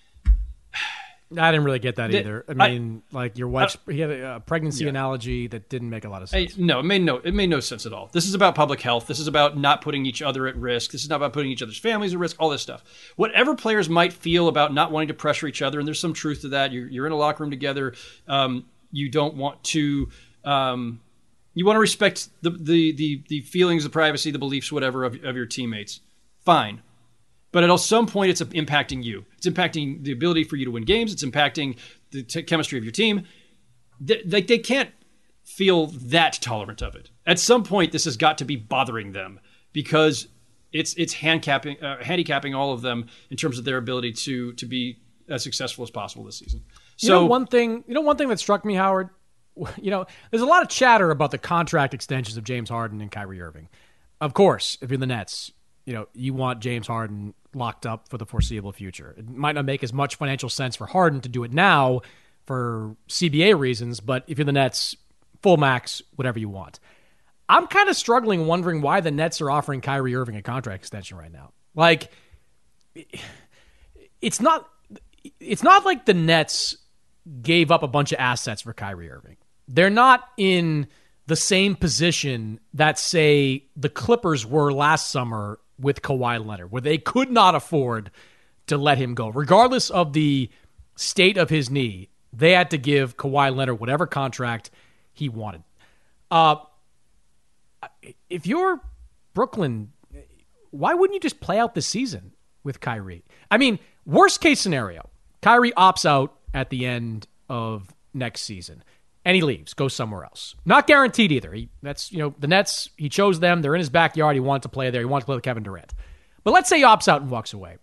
I didn't really get that either. I mean, your wife, he had a pregnancy analogy that didn't make a lot of sense. No, it made no sense at all. This is about public health. This is about not putting each other at risk. This is not about putting each other's families at risk, all this stuff. Whatever players might feel about not wanting to pressure each other, and there's some truth to that. You're in a locker room together. You don't want to, you want to respect the feelings, the privacy, the beliefs, whatever, of your teammates. Fine. But at some point, it's impacting you. It's impacting the ability for you to win games. It's impacting the chemistry of your team. They can't feel that tolerant of it. At some point, this has got to be bothering them, because it's handicapping all of them in terms of their ability to be as successful as possible this season. So one thing that struck me, Howard, there's a lot of chatter about the contract extensions of James Harden and Kyrie Irving. Of course, if you're the Nets, you want James Harden locked up for the foreseeable future. It might not make as much financial sense for Harden to do it now for CBA reasons, but if you're the Nets, full max, whatever you want. I'm kind of struggling, wondering why the Nets are offering Kyrie Irving a contract extension right now. Like, it's not like the Nets gave up a bunch of assets for Kyrie Irving. They're not in the same position that, say, the Clippers were last summer with Kawhi Leonard, where they could not afford to let him go. Regardless of the state of his knee, they had to give Kawhi Leonard whatever contract he wanted. If you're Brooklyn, why wouldn't you just play out the season with Kyrie? I mean, worst case scenario, Kyrie opts out at the end of next season and he leaves, goes somewhere else. Not guaranteed either. The Nets, he chose them. They're in his backyard. He wanted to play there. He wanted to play with Kevin Durant. But let's say he opts out and walks away.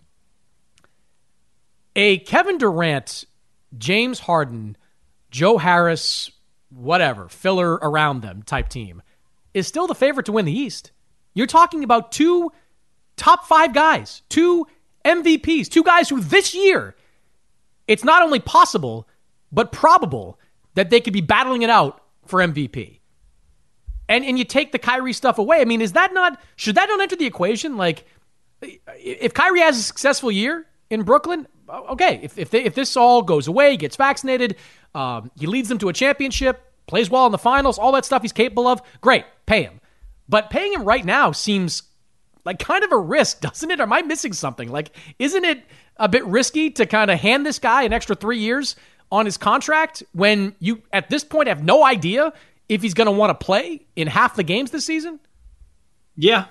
A Kevin Durant, James Harden, Joe Harris, whatever, filler around them type team is still the favorite to win the East. You're talking about two top 5 guys, 2 MVPs, 2 guys who this year, it's not only possible, but probable that they could be battling it out for MVP. And you take the Kyrie stuff away. I mean, should that not enter the equation? Like, if Kyrie has a successful year in Brooklyn, okay, if this all goes away, gets vaccinated, he leads them to a championship, plays well in the finals, all that stuff he's capable of, great, pay him. But paying him right now seems like kind of a risk, doesn't it? Or am I missing something? Like, isn't it a bit risky to kind of hand this guy an extra 3 years on his contract when you, at this point, have no idea if he's going to want to play in half the games this season? Yeah.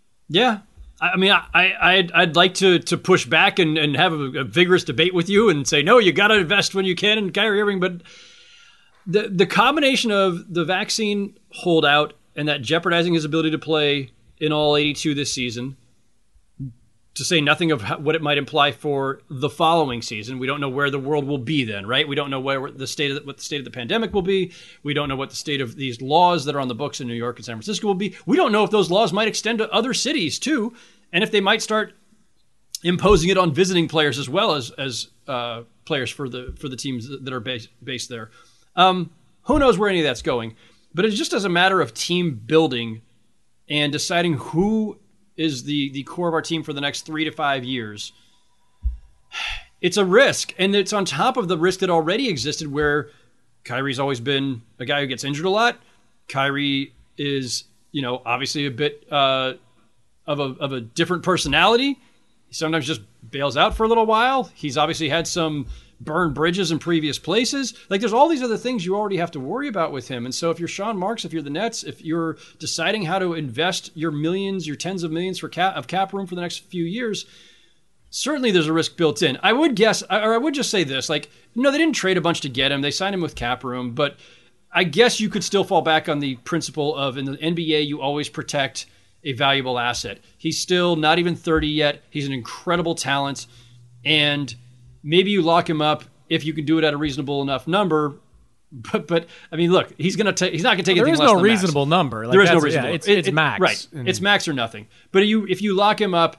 I mean, I'd like to push back and have a vigorous debate with you and say, no, you got to invest when you can in Kyrie Irving. But the combination of the vaccine holdout and that jeopardizing his ability to play in all 82 this season, to say nothing of what it might imply for the following season. We don't know where the world will be then, right? We don't know what the state of the pandemic will be. We don't know what the state of these laws that are on the books in New York and San Francisco will be. We don't know if those laws might extend to other cities too, and if they might start imposing it on visiting players as well as players for the teams that are based there. Who knows where any of that's going? But it's just as a matter of team building and deciding who is the core of our team for the next 3 to 5 years. It's a risk, and it's on top of the risk that already existed where Kyrie's always been a guy who gets injured a lot. Kyrie is, obviously a bit of a different personality. He sometimes just bails out for a little while. He's obviously had some burned bridges in previous places. Like, there's all these other things you already have to worry about with him. And so if you're Sean Marks, if you're the Nets, if you're deciding how to invest your millions, your tens of millions of cap room for the next few years, certainly there's a risk built in. I would guess, or I would just say this, they didn't trade a bunch to get him. They signed him with cap room, but I guess you could still fall back on the principle of, in the NBA, you always protect a valuable asset. He's still not even 30 yet. He's an incredible talent, and maybe you lock him up if you can do it at a reasonable enough number. But I mean, look, he's not going to take anything less than max. There is no reasonable number. There is no reasonable. It's max. Right. It's max or nothing. But if you lock him up,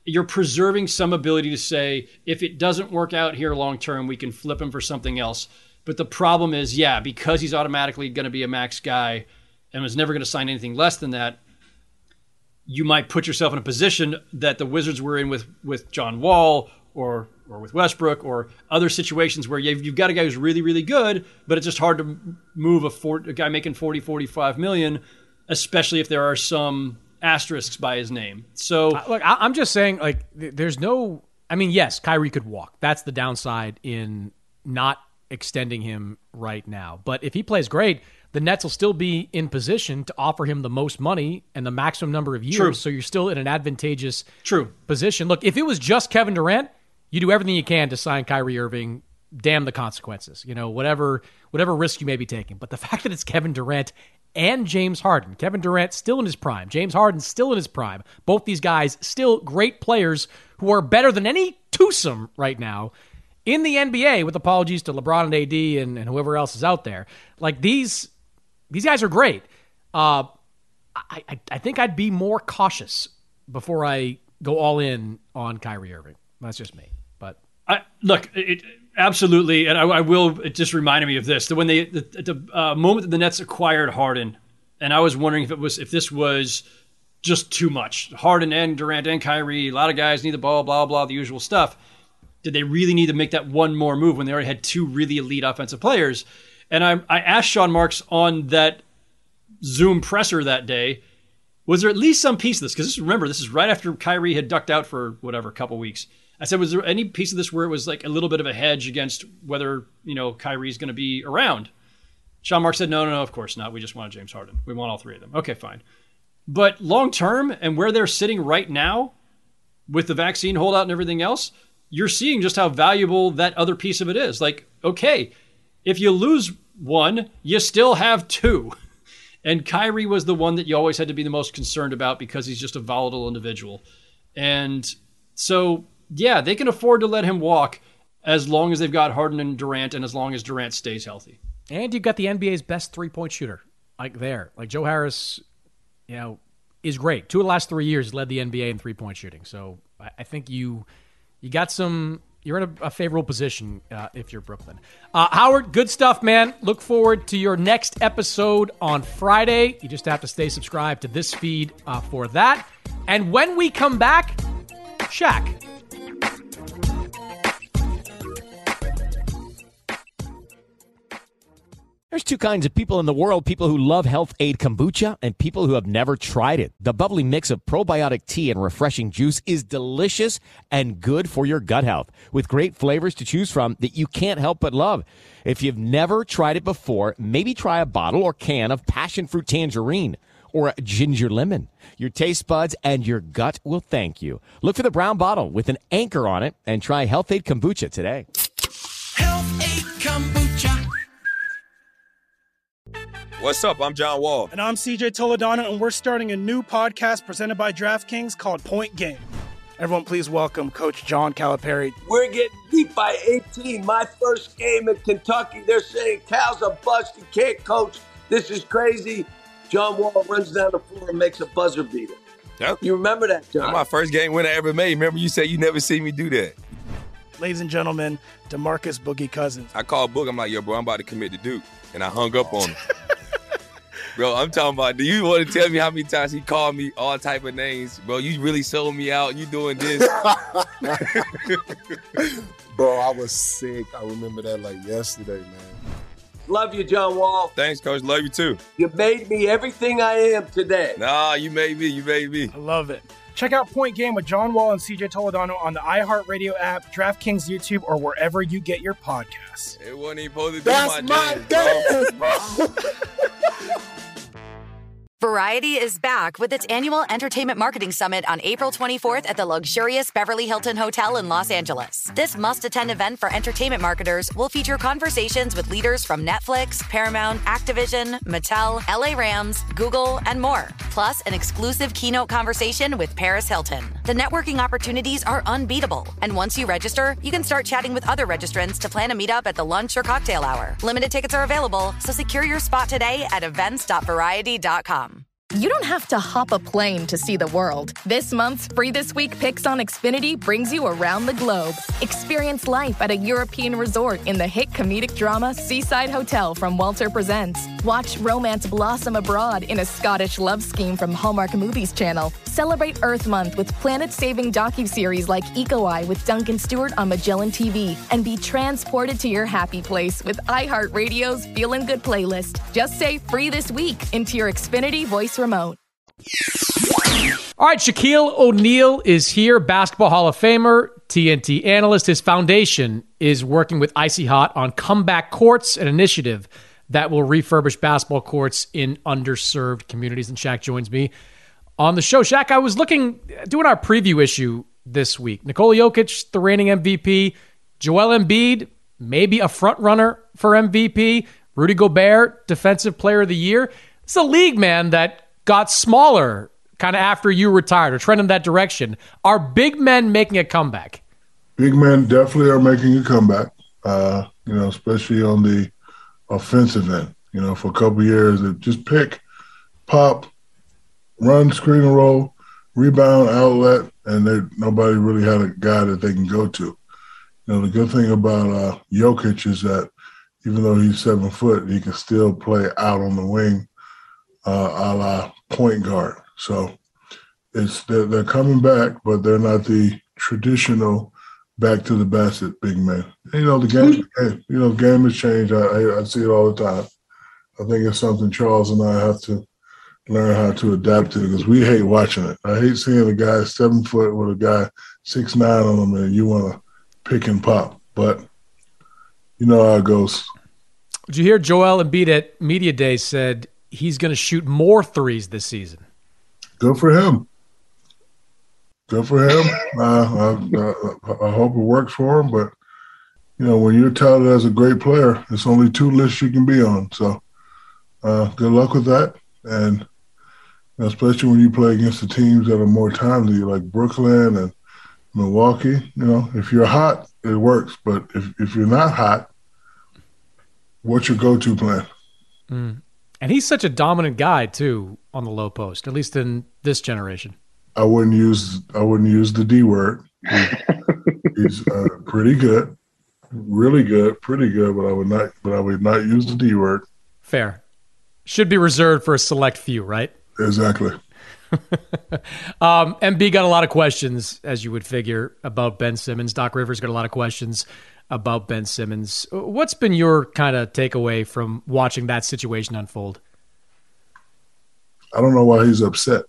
you're preserving some ability to say, if it doesn't work out here long term, we can flip him for something else. But the problem is, because he's automatically going to be a max guy and was never going to sign anything less than that, you might put yourself in a position that the Wizards were in with John Wall or with Westbrook or other situations where you've got a guy who's really, really good, but it's just hard to move a guy making 40, 45 million, especially if there are some asterisks by his name. So look, I'm just saying, like, there's no, I mean, yes, Kyrie could walk. That's the downside in not extending him right now. But if he plays great, the Nets will still be in position to offer him the most money and the maximum number of years. True. So you're still in an advantageous position. Look, if it was just Kevin Durant, you do everything you can to sign Kyrie Irving. Damn the consequences, whatever risk you may be taking. But the fact that it's Kevin Durant and James Harden, Kevin Durant still in his prime, James Harden still in his prime, both these guys still great players who are better than any twosome right now in the NBA, with apologies to LeBron and AD and whoever else is out there. Like, these guys are great. I think I'd be more cautious before I go all in on Kyrie Irving. That's just me. But absolutely, and I will. It just reminded me of this. When the moment that the Nets acquired Harden, and I was wondering if this was just too much. Harden and Durant and Kyrie, a lot of guys need the ball, blah blah, the usual stuff. Did they really need to make that one more move when they already had two really elite offensive players? And I asked Sean Marks on that Zoom presser that day, was there at least some piece of this? Because remember, this is right after Kyrie had ducked out for a couple weeks. I said, was there any piece of this where it was like a little bit of a hedge against whether, Kyrie's going to be around? Sean Marks said, no, of course not. We just wanted James Harden. We want all three of them. Okay, fine. But long term, and where they're sitting right now with the vaccine holdout and everything else, you're seeing just how valuable that other piece of it is. Like, okay, if you lose one, you still have two. And Kyrie was the one that you always had to be the most concerned about because he's just a volatile individual. And so, they can afford to let him walk as long as they've got Harden and Durant and as long as Durant stays healthy. And you've got the NBA's best three-point shooter like Joe Harris, is great. 2 of the last 3 years led the NBA in three-point shooting. So I think you got you're in a favorable position if you're Brooklyn. Howard, good stuff, man. Look forward to your next episode on Friday. You just have to stay subscribed to this feed for that. And when we come back, Shaq. There's two kinds of people in the world, people who love Health Aid Kombucha and people who have never tried it. The bubbly mix of probiotic tea and refreshing juice is delicious and good for your gut health, with great flavors to choose from that you can't help but love. If you've never tried it before, maybe try a bottle or can of passion fruit tangerine or a ginger lemon. Your taste buds and your gut will thank you. Look for the brown bottle with an anchor on it and try Health Aid Kombucha today. Health Aid Kombucha. What's up? I'm John Wall. And I'm CJ Toledano, and we're starting a new podcast presented by DraftKings called Point Game. Everyone, please welcome Coach John Calipari. We're getting beat by 18. My first game in Kentucky, they're saying Cal's a bust. He can't coach. This is crazy. John Wall runs down the floor and makes a buzzer beater. Yep. You remember that, John? That's my first game win I ever made. Remember you said you never see me do that. Ladies and gentlemen, DeMarcus Boogie Cousins. I called Boog. I'm like, yo, bro, I'm about to commit to Duke. And I hung up on him. Bro, I'm talking about, do you want to tell me how many times he called me all type of names? Bro, you really sold me out. You doing this. Bro, I was sick. I remember that like yesterday, man. Love you, John Wall. Thanks, Coach. Love you, too. You made me everything I am today. Nah, you made me. I love it. Check out Point Game with John Wall and CJ Toledano on the iHeartRadio app, DraftKings YouTube, or wherever you get your podcasts. It wasn't even supposed to be my dance, bro. Variety is back with its annual Entertainment Marketing Summit on April 24th at the luxurious Beverly Hilton Hotel in Los Angeles. This must-attend event for entertainment marketers will feature conversations with leaders from Netflix, Paramount, Activision, Mattel, LA Rams, Google, and more. Plus, an exclusive keynote conversation with Paris Hilton. The networking opportunities are unbeatable. And once you register, you can start chatting with other registrants to plan a meetup at the lunch or cocktail hour. Limited tickets are available, so secure your spot today at events.variety.com. You don't have to hop a plane to see the world. This month's Free This Week Picks on Xfinity brings you around the globe. Experience life at a European resort in the hit comedic drama Seaside Hotel from Walter Presents. Watch romance blossom abroad in a Scottish love scheme from Hallmark Movies Channel. Celebrate Earth Month with planet-saving docuseries like Eco Eye with Duncan Stewart on Magellan TV. And be transported to your happy place with iHeartRadio's Feelin' Good playlist. Just say Free This Week into your Xfinity voice remote. All right, Shaquille O'Neal is here, Basketball Hall of Famer, TNT analyst. His foundation is working with Icy Hot on Comeback Courts, an initiative that will refurbish basketball courts in underserved communities. And Shaq joins me on the show. Shaq, I was doing our preview issue this week. Nikola Jokic, the reigning MVP. Joel Embiid, maybe a front runner for MVP. Rudy Gobert, Defensive Player of the Year. It's a league, man, that got smaller kind of after you retired or trend in that direction. Are big men making a comeback? Big men definitely are making a comeback, especially on the offensive end. For a couple of years, they just pick, pop, run, screen and roll, rebound, outlet, and nobody really had a guy that they can go to. The good thing about Jokic is that even though he's 7 foot, he can still play out on the wing, a la point guard. So they're coming back, but they're not the traditional back to the basket big men. The game has changed. I see it all the time. I think it's something Charles and I have to learn how to adapt to because we hate watching it. I hate seeing a guy 7 foot with a guy 6'9" on him and you want to pick and pop. But you know how it goes. Did you hear Joel Embiid at Media Day said he's going to shoot more threes this season? Good for him. Good for him. I hope it works for him. But, when you're touted as a great player, it's only 2 lists you can be on. So good luck with that. And especially when you play against the teams that are more timely, like Brooklyn and Milwaukee, if you're hot, it works. But if you're not hot, what's your go-to plan? And he's such a dominant guy too on the low post, at least in this generation. I wouldn't use the D word. He's pretty good, really good, pretty good. But I would not use the D word. Fair. Should be reserved for a select few, right? Exactly. MB got a lot of questions, as you would figure, about Ben Simmons. Doc Rivers got a lot of questions about Ben Simmons. What's been your kind of takeaway from watching that situation unfold? I don't know why he's upset.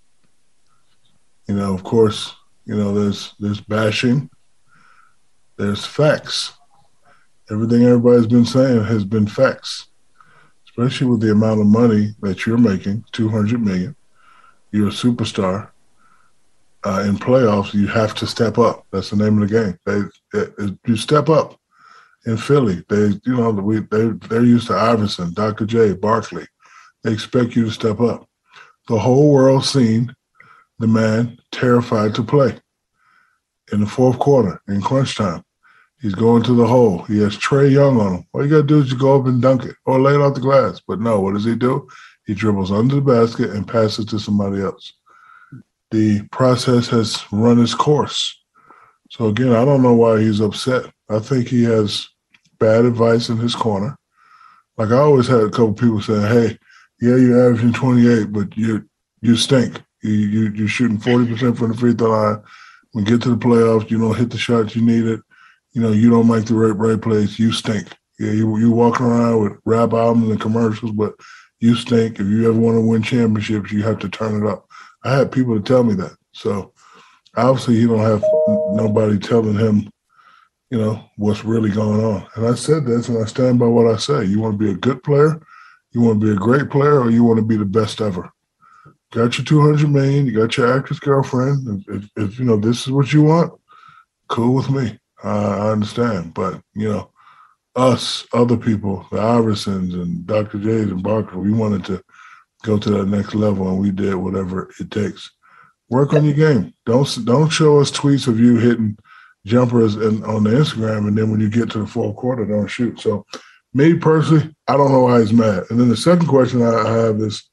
Of course, there's bashing. There's facts. Everything everybody's been saying has been facts, especially with the amount of money that you're making, $200 million. You're a superstar. In playoffs, you have to step up. That's the name of the game. You step up. In Philly, they're used to Iverson, Dr. J, Barkley. They expect you to step up. The whole world seen the man terrified to play. In the fourth quarter, in crunch time, he's going to the hole. He has Trae Young on him. All you got to do is you go up and dunk it or lay it off the glass. But no, what does he do? He dribbles under the basket and passes to somebody else. The process has run its course. So, again, I don't know why he's upset. I think he has bad advice in his corner. Like I always had a couple people saying, hey, yeah, you're averaging 28, but you stink. You're shooting 40% from the free throw line. When you get to the playoffs, you don't hit the shots you needed. You don't make the right plays. You stink. Yeah, you walking around with rap albums and commercials, but you stink. If you ever want to win championships, you have to turn it up. I had people to tell me that. So obviously he don't have nobody telling him, what's really going on. And I said this and I stand by what I say. You want to be a good player, you want to be a great player, or you want to be the best ever. Got your $200 million, you got your actress girlfriend. If this is what you want, cool with me. I understand. But, us, other people, the Iversons and Dr. J's and Barker, we wanted to go to that next level, and we did whatever it takes. Work on your game. Don't show us tweets of you hitting jumpers on the Instagram, and then when you get to the fourth quarter, don't shoot. So, me personally, I don't know why he's mad. And then the second question I have is,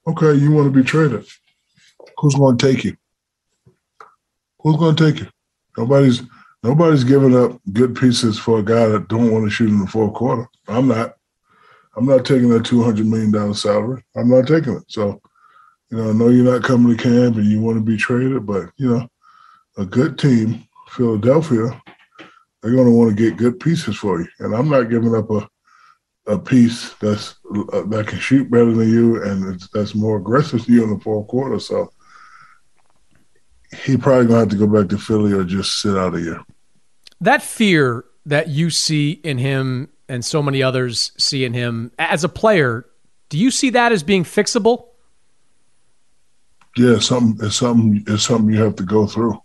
Okay, you want to be traded. Who's going to take you? Who's going to take you? Nobody's giving up good pieces for a guy that don't want to shoot in the fourth quarter. I'm not taking that $200 million salary. I'm not taking it. So, I know you're not coming to camp and you want to be traded, but, a good team, Philadelphia, they're going to want to get good pieces for you. And I'm not giving up a piece that can shoot better than you and that's more aggressive than you in the fourth quarter. So he probably going to have to go back to Philly or just sit out a year. That fear that you see in him and so many others see in him as a player, do you see that as being fixable? Yeah, it's something you have to go through.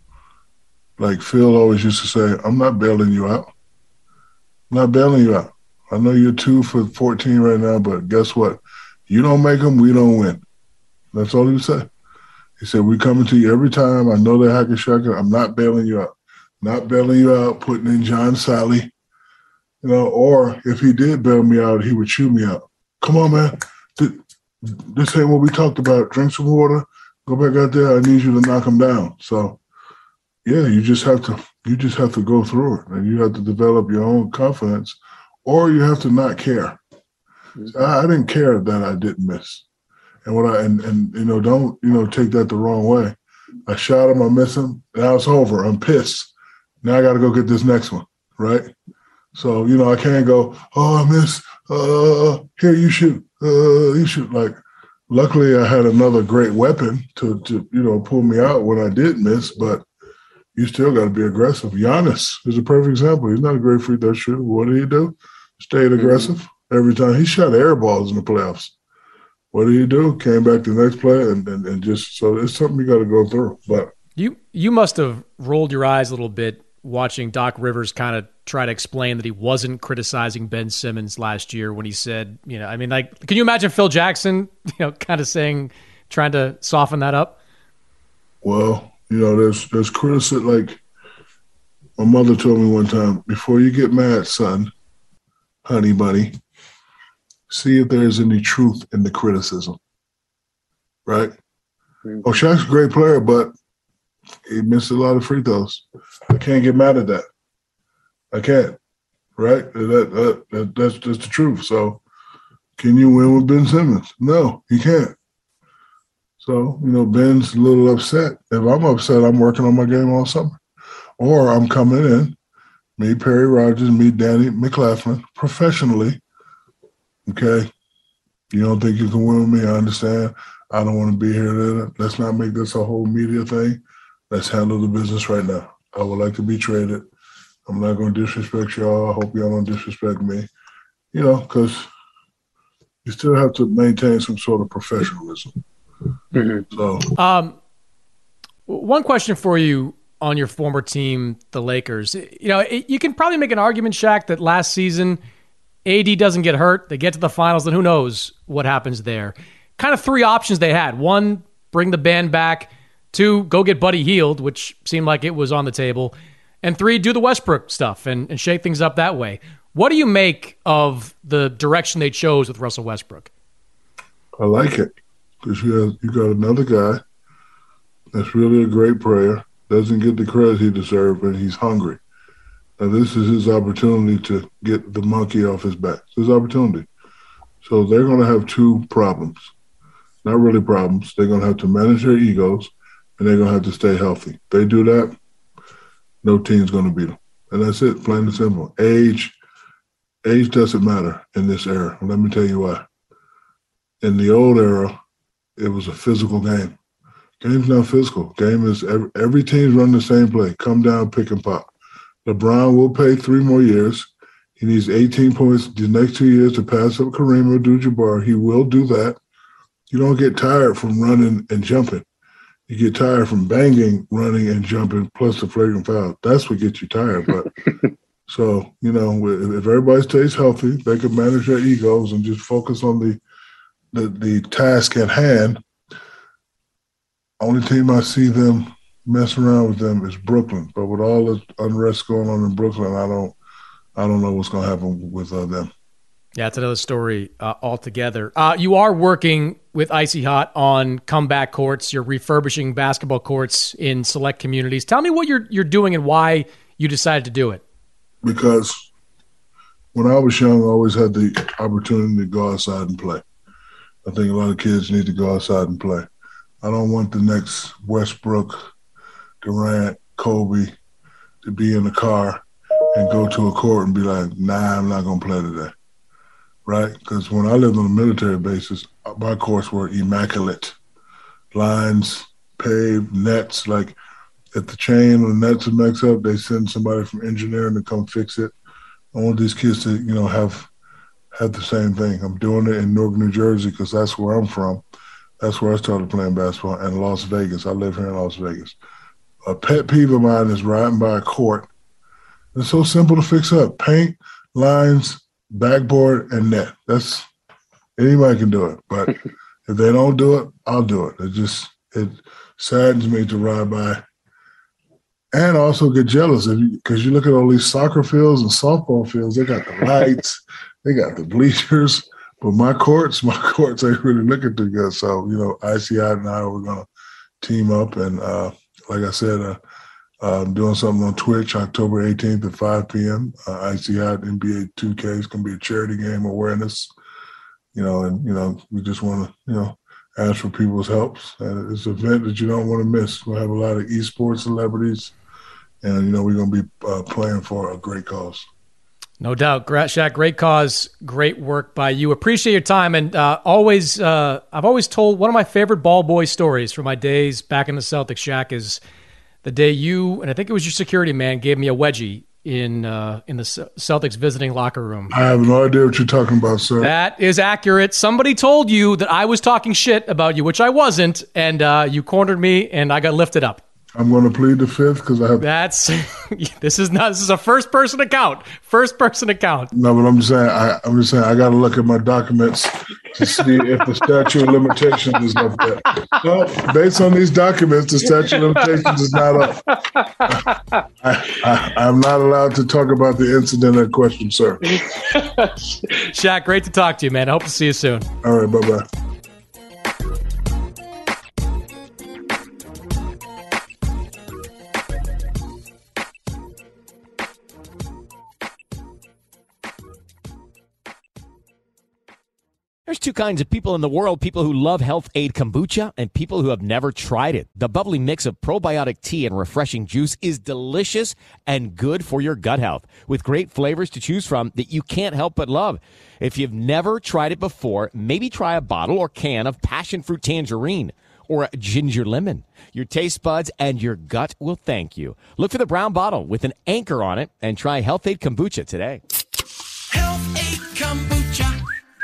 Like Phil always used to say, I'm not bailing you out. I'm not bailing you out. I know you're 2 for 14 right now, but guess what? You don't make them, we don't win. That's all he would say. He said, we're coming to you every time. I know they're hacker shacker. I'm not bailing you out. Not bailing you out, putting in John Sally. Or if he did bail me out, he would chew me out. Come on, man. This ain't what we talked about. Drink some water. Go back out there. I need you to knock him down. So, yeah, you just have to go through it, and you have to develop your own confidence, or you have to not care. So I didn't care that I didn't miss, and don't take that the wrong way. I shot him, I miss him. Now it's over. I'm pissed. Now I got to go get this next one, right? So I can't go. Oh, I missed. Here, you shoot. You shoot. Like, luckily, I had another great weapon to pull me out when I did miss, but. You still got to be aggressive. Giannis is a perfect example. He's not a great free throw shooter. What did he do? Stayed aggressive every time. He shot air balls in the playoffs. What did he do? Came back the next play and just so it's something you got to go through. But you must have rolled your eyes a little bit watching Doc Rivers kind of try to explain that he wasn't criticizing Ben Simmons last year when he said, can you imagine Phil Jackson, kind of trying to soften that up? Well. There's criticism. Like my mother told me one time, before you get mad, son, honey bunny, see if there's any truth in the criticism. Right? Oh, Shaq's a great player, but he missed a lot of free throws. I can't get mad at that. I can't. Right? That's just the truth. So can you win with Ben Simmons? No, you can't. So, Ben's a little upset. If I'm upset, I'm working on my game all summer. Or I'm coming in, me, Perry Rogers, me, Danny McLaughlin, professionally. Okay? You don't think you can win with me? I understand. I don't want to be here. Let's not make this a whole media thing. Let's handle the business right now. I would like to be traded. I'm not going to disrespect y'all. I hope y'all don't disrespect me. Because you still have to maintain some sort of professionalism. Mm-hmm. So, one question for you on your former team, the Lakers. You can probably make an argument, Shaq, that last season AD doesn't get hurt. They get to the finals, and who knows what happens there. Kind of 3 options they had. 1, bring the band back. 2, go get Buddy Hield, which seemed like it was on the table. And 3, do the Westbrook stuff and shake things up that way. What do you make of the direction they chose with Russell Westbrook? I like it. Because you got another guy that's really a great player, doesn't get the credit he deserves, and he's hungry. Now, this is his opportunity to get the monkey off his back. It's his opportunity. So they're going to have 2 problems. Not really problems. They're going to have to manage their egos, and they're going to have to stay healthy. If they do that, no team's going to beat them. And that's it, plain and simple. Age doesn't matter in this era. Let me tell you why. In the old era, it was a physical game. Game's not physical. Game is every team's running the same play. Come down, pick and pop. LeBron will pay 3 more years. He needs 18 points the next 2 years to pass up Kareem Abdul-Jabbar. He will do that. You don't get tired from running and jumping. You get tired from banging, running, and jumping, plus the flagrant foul. That's what gets you tired. But so, if everybody stays healthy, they can manage their egos and just focus on the task at hand. Only team I see them mess around with them is Brooklyn. But with all the unrest going on in Brooklyn, I don't know what's going to happen with them. Yeah, it's another story altogether. You are working with Icy Hot on comeback courts. You're refurbishing basketball courts in select communities. Tell me what you're doing and why you decided to do it. Because when I was young, I always had the opportunity to go outside and play. I think a lot of kids need to go outside and play. I don't want the next Westbrook, Durant, Kobe to be in the car and go to a court and be like, nah, I'm not going to play today, right? Because when I lived on a military basis, my courts were immaculate. Lines, paved, nets. Like if the chain or the nets are mixed up, they send somebody from engineering to come fix it. I want these kids to, have the same thing. I'm doing it in Newark, New Jersey, because that's where I'm from. That's where I started playing basketball, and Las Vegas. I live here in Las Vegas. A pet peeve of mine is riding by a court. It's so simple to fix up. Paint, lines, backboard, and net. Anybody can do it. But if they don't do it, I'll do it. It saddens me to ride by and also get jealous because you look at all these soccer fields and softball fields, they got the lights, they got the bleachers, but my courts ain't really looking too good. So, Icy Hot and I were going to team up. And like I said, I'm doing something on Twitch October 18th at 5 p.m. Icy Hot NBA 2K is going to be a charity game awareness, and we just want to, ask for people's helps. And it's an event that you don't want to miss. We'll have a lot of esports celebrities, and, we're going to be playing for a great cause. No doubt. Shaq, great cause, great work by you. Appreciate your time. And I've always told one of my favorite ball boy stories from my days back in the Celtics, Shaq, is the day you, and I think it was your security man, gave me a wedgie in the Celtics visiting locker room. I have no idea what you're talking about, sir. That is accurate. Somebody told you that I was talking shit about you, which I wasn't, and you cornered me, and I got lifted up. I'm going to plead the fifth because I have. This is a first person account. First person account. No, but I'm just saying I got to look at my documents to see if the statute of limitations is up there. No, based on these documents, the statute of limitations is not up. I'm not allowed to talk about the incident at question, sir. Shaq, great to talk to you, man. I hope to see you soon. All right, bye-bye. There's two kinds of people in the world, people who love Health Aid Kombucha and people who have never tried it. The bubbly mix of probiotic tea and refreshing juice is delicious and good for your gut health, with great flavors to choose from that you can't help but love. If you've never tried it before, maybe try a bottle or can of passion fruit tangerine or a ginger lemon. Your taste buds and your gut will thank you. Look for the brown bottle with an anchor on it and try Health Aid Kombucha today. Health Aid Kombucha.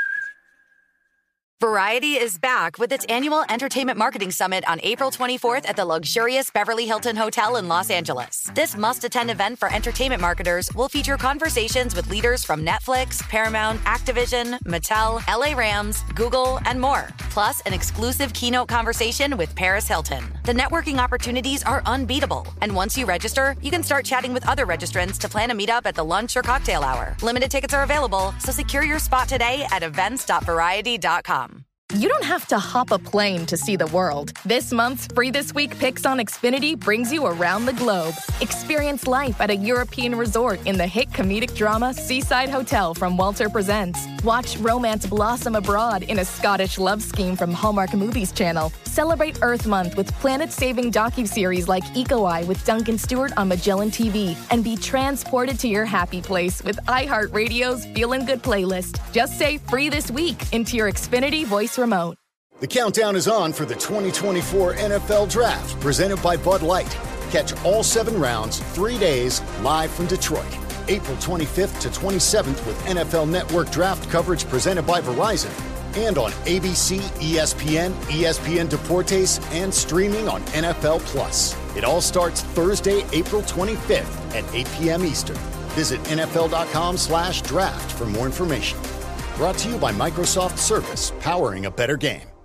Variety is back with its annual Entertainment Marketing Summit on April 24th at the luxurious Beverly Hilton Hotel in Los Angeles. This must-attend event for entertainment marketers will feature conversations with leaders from Netflix, Paramount, Activision, Mattel, LA Rams, Google, and more. Plus, an exclusive keynote conversation with Paris Hilton. The networking opportunities are unbeatable. And once you register, you can start chatting with other registrants to plan a meetup at the lunch or cocktail hour. Limited tickets are available, so secure your spot today at events.variety.com. You don't have to hop a plane to see the world. This month's Free This Week Picks on Xfinity brings you around the globe. Experience life at a European resort in the hit comedic drama Seaside Hotel from Walter Presents. Watch romance blossom abroad in a Scottish love scheme from Hallmark Movies Channel. Celebrate Earth Month with planet-saving docuseries like Eco Eye with Duncan Stewart on Magellan TV. And be transported to your happy place with iHeartRadio's Feelin' Good playlist. Just say Free This Week into your Xfinity voice remote. The countdown is on for the 2024 NFL Draft, presented by Bud Light. Catch all 7 rounds, 3 days, live from Detroit. April 25th to 27th with NFL Network draft coverage presented by Verizon. And on ABC, ESPN, ESPN Deportes, and streaming on NFL Plus. It all starts Thursday, April 25th at 8 p.m. Eastern. Visit NFL.com/draft for more information. Brought to you by Microsoft Surface, powering a better game.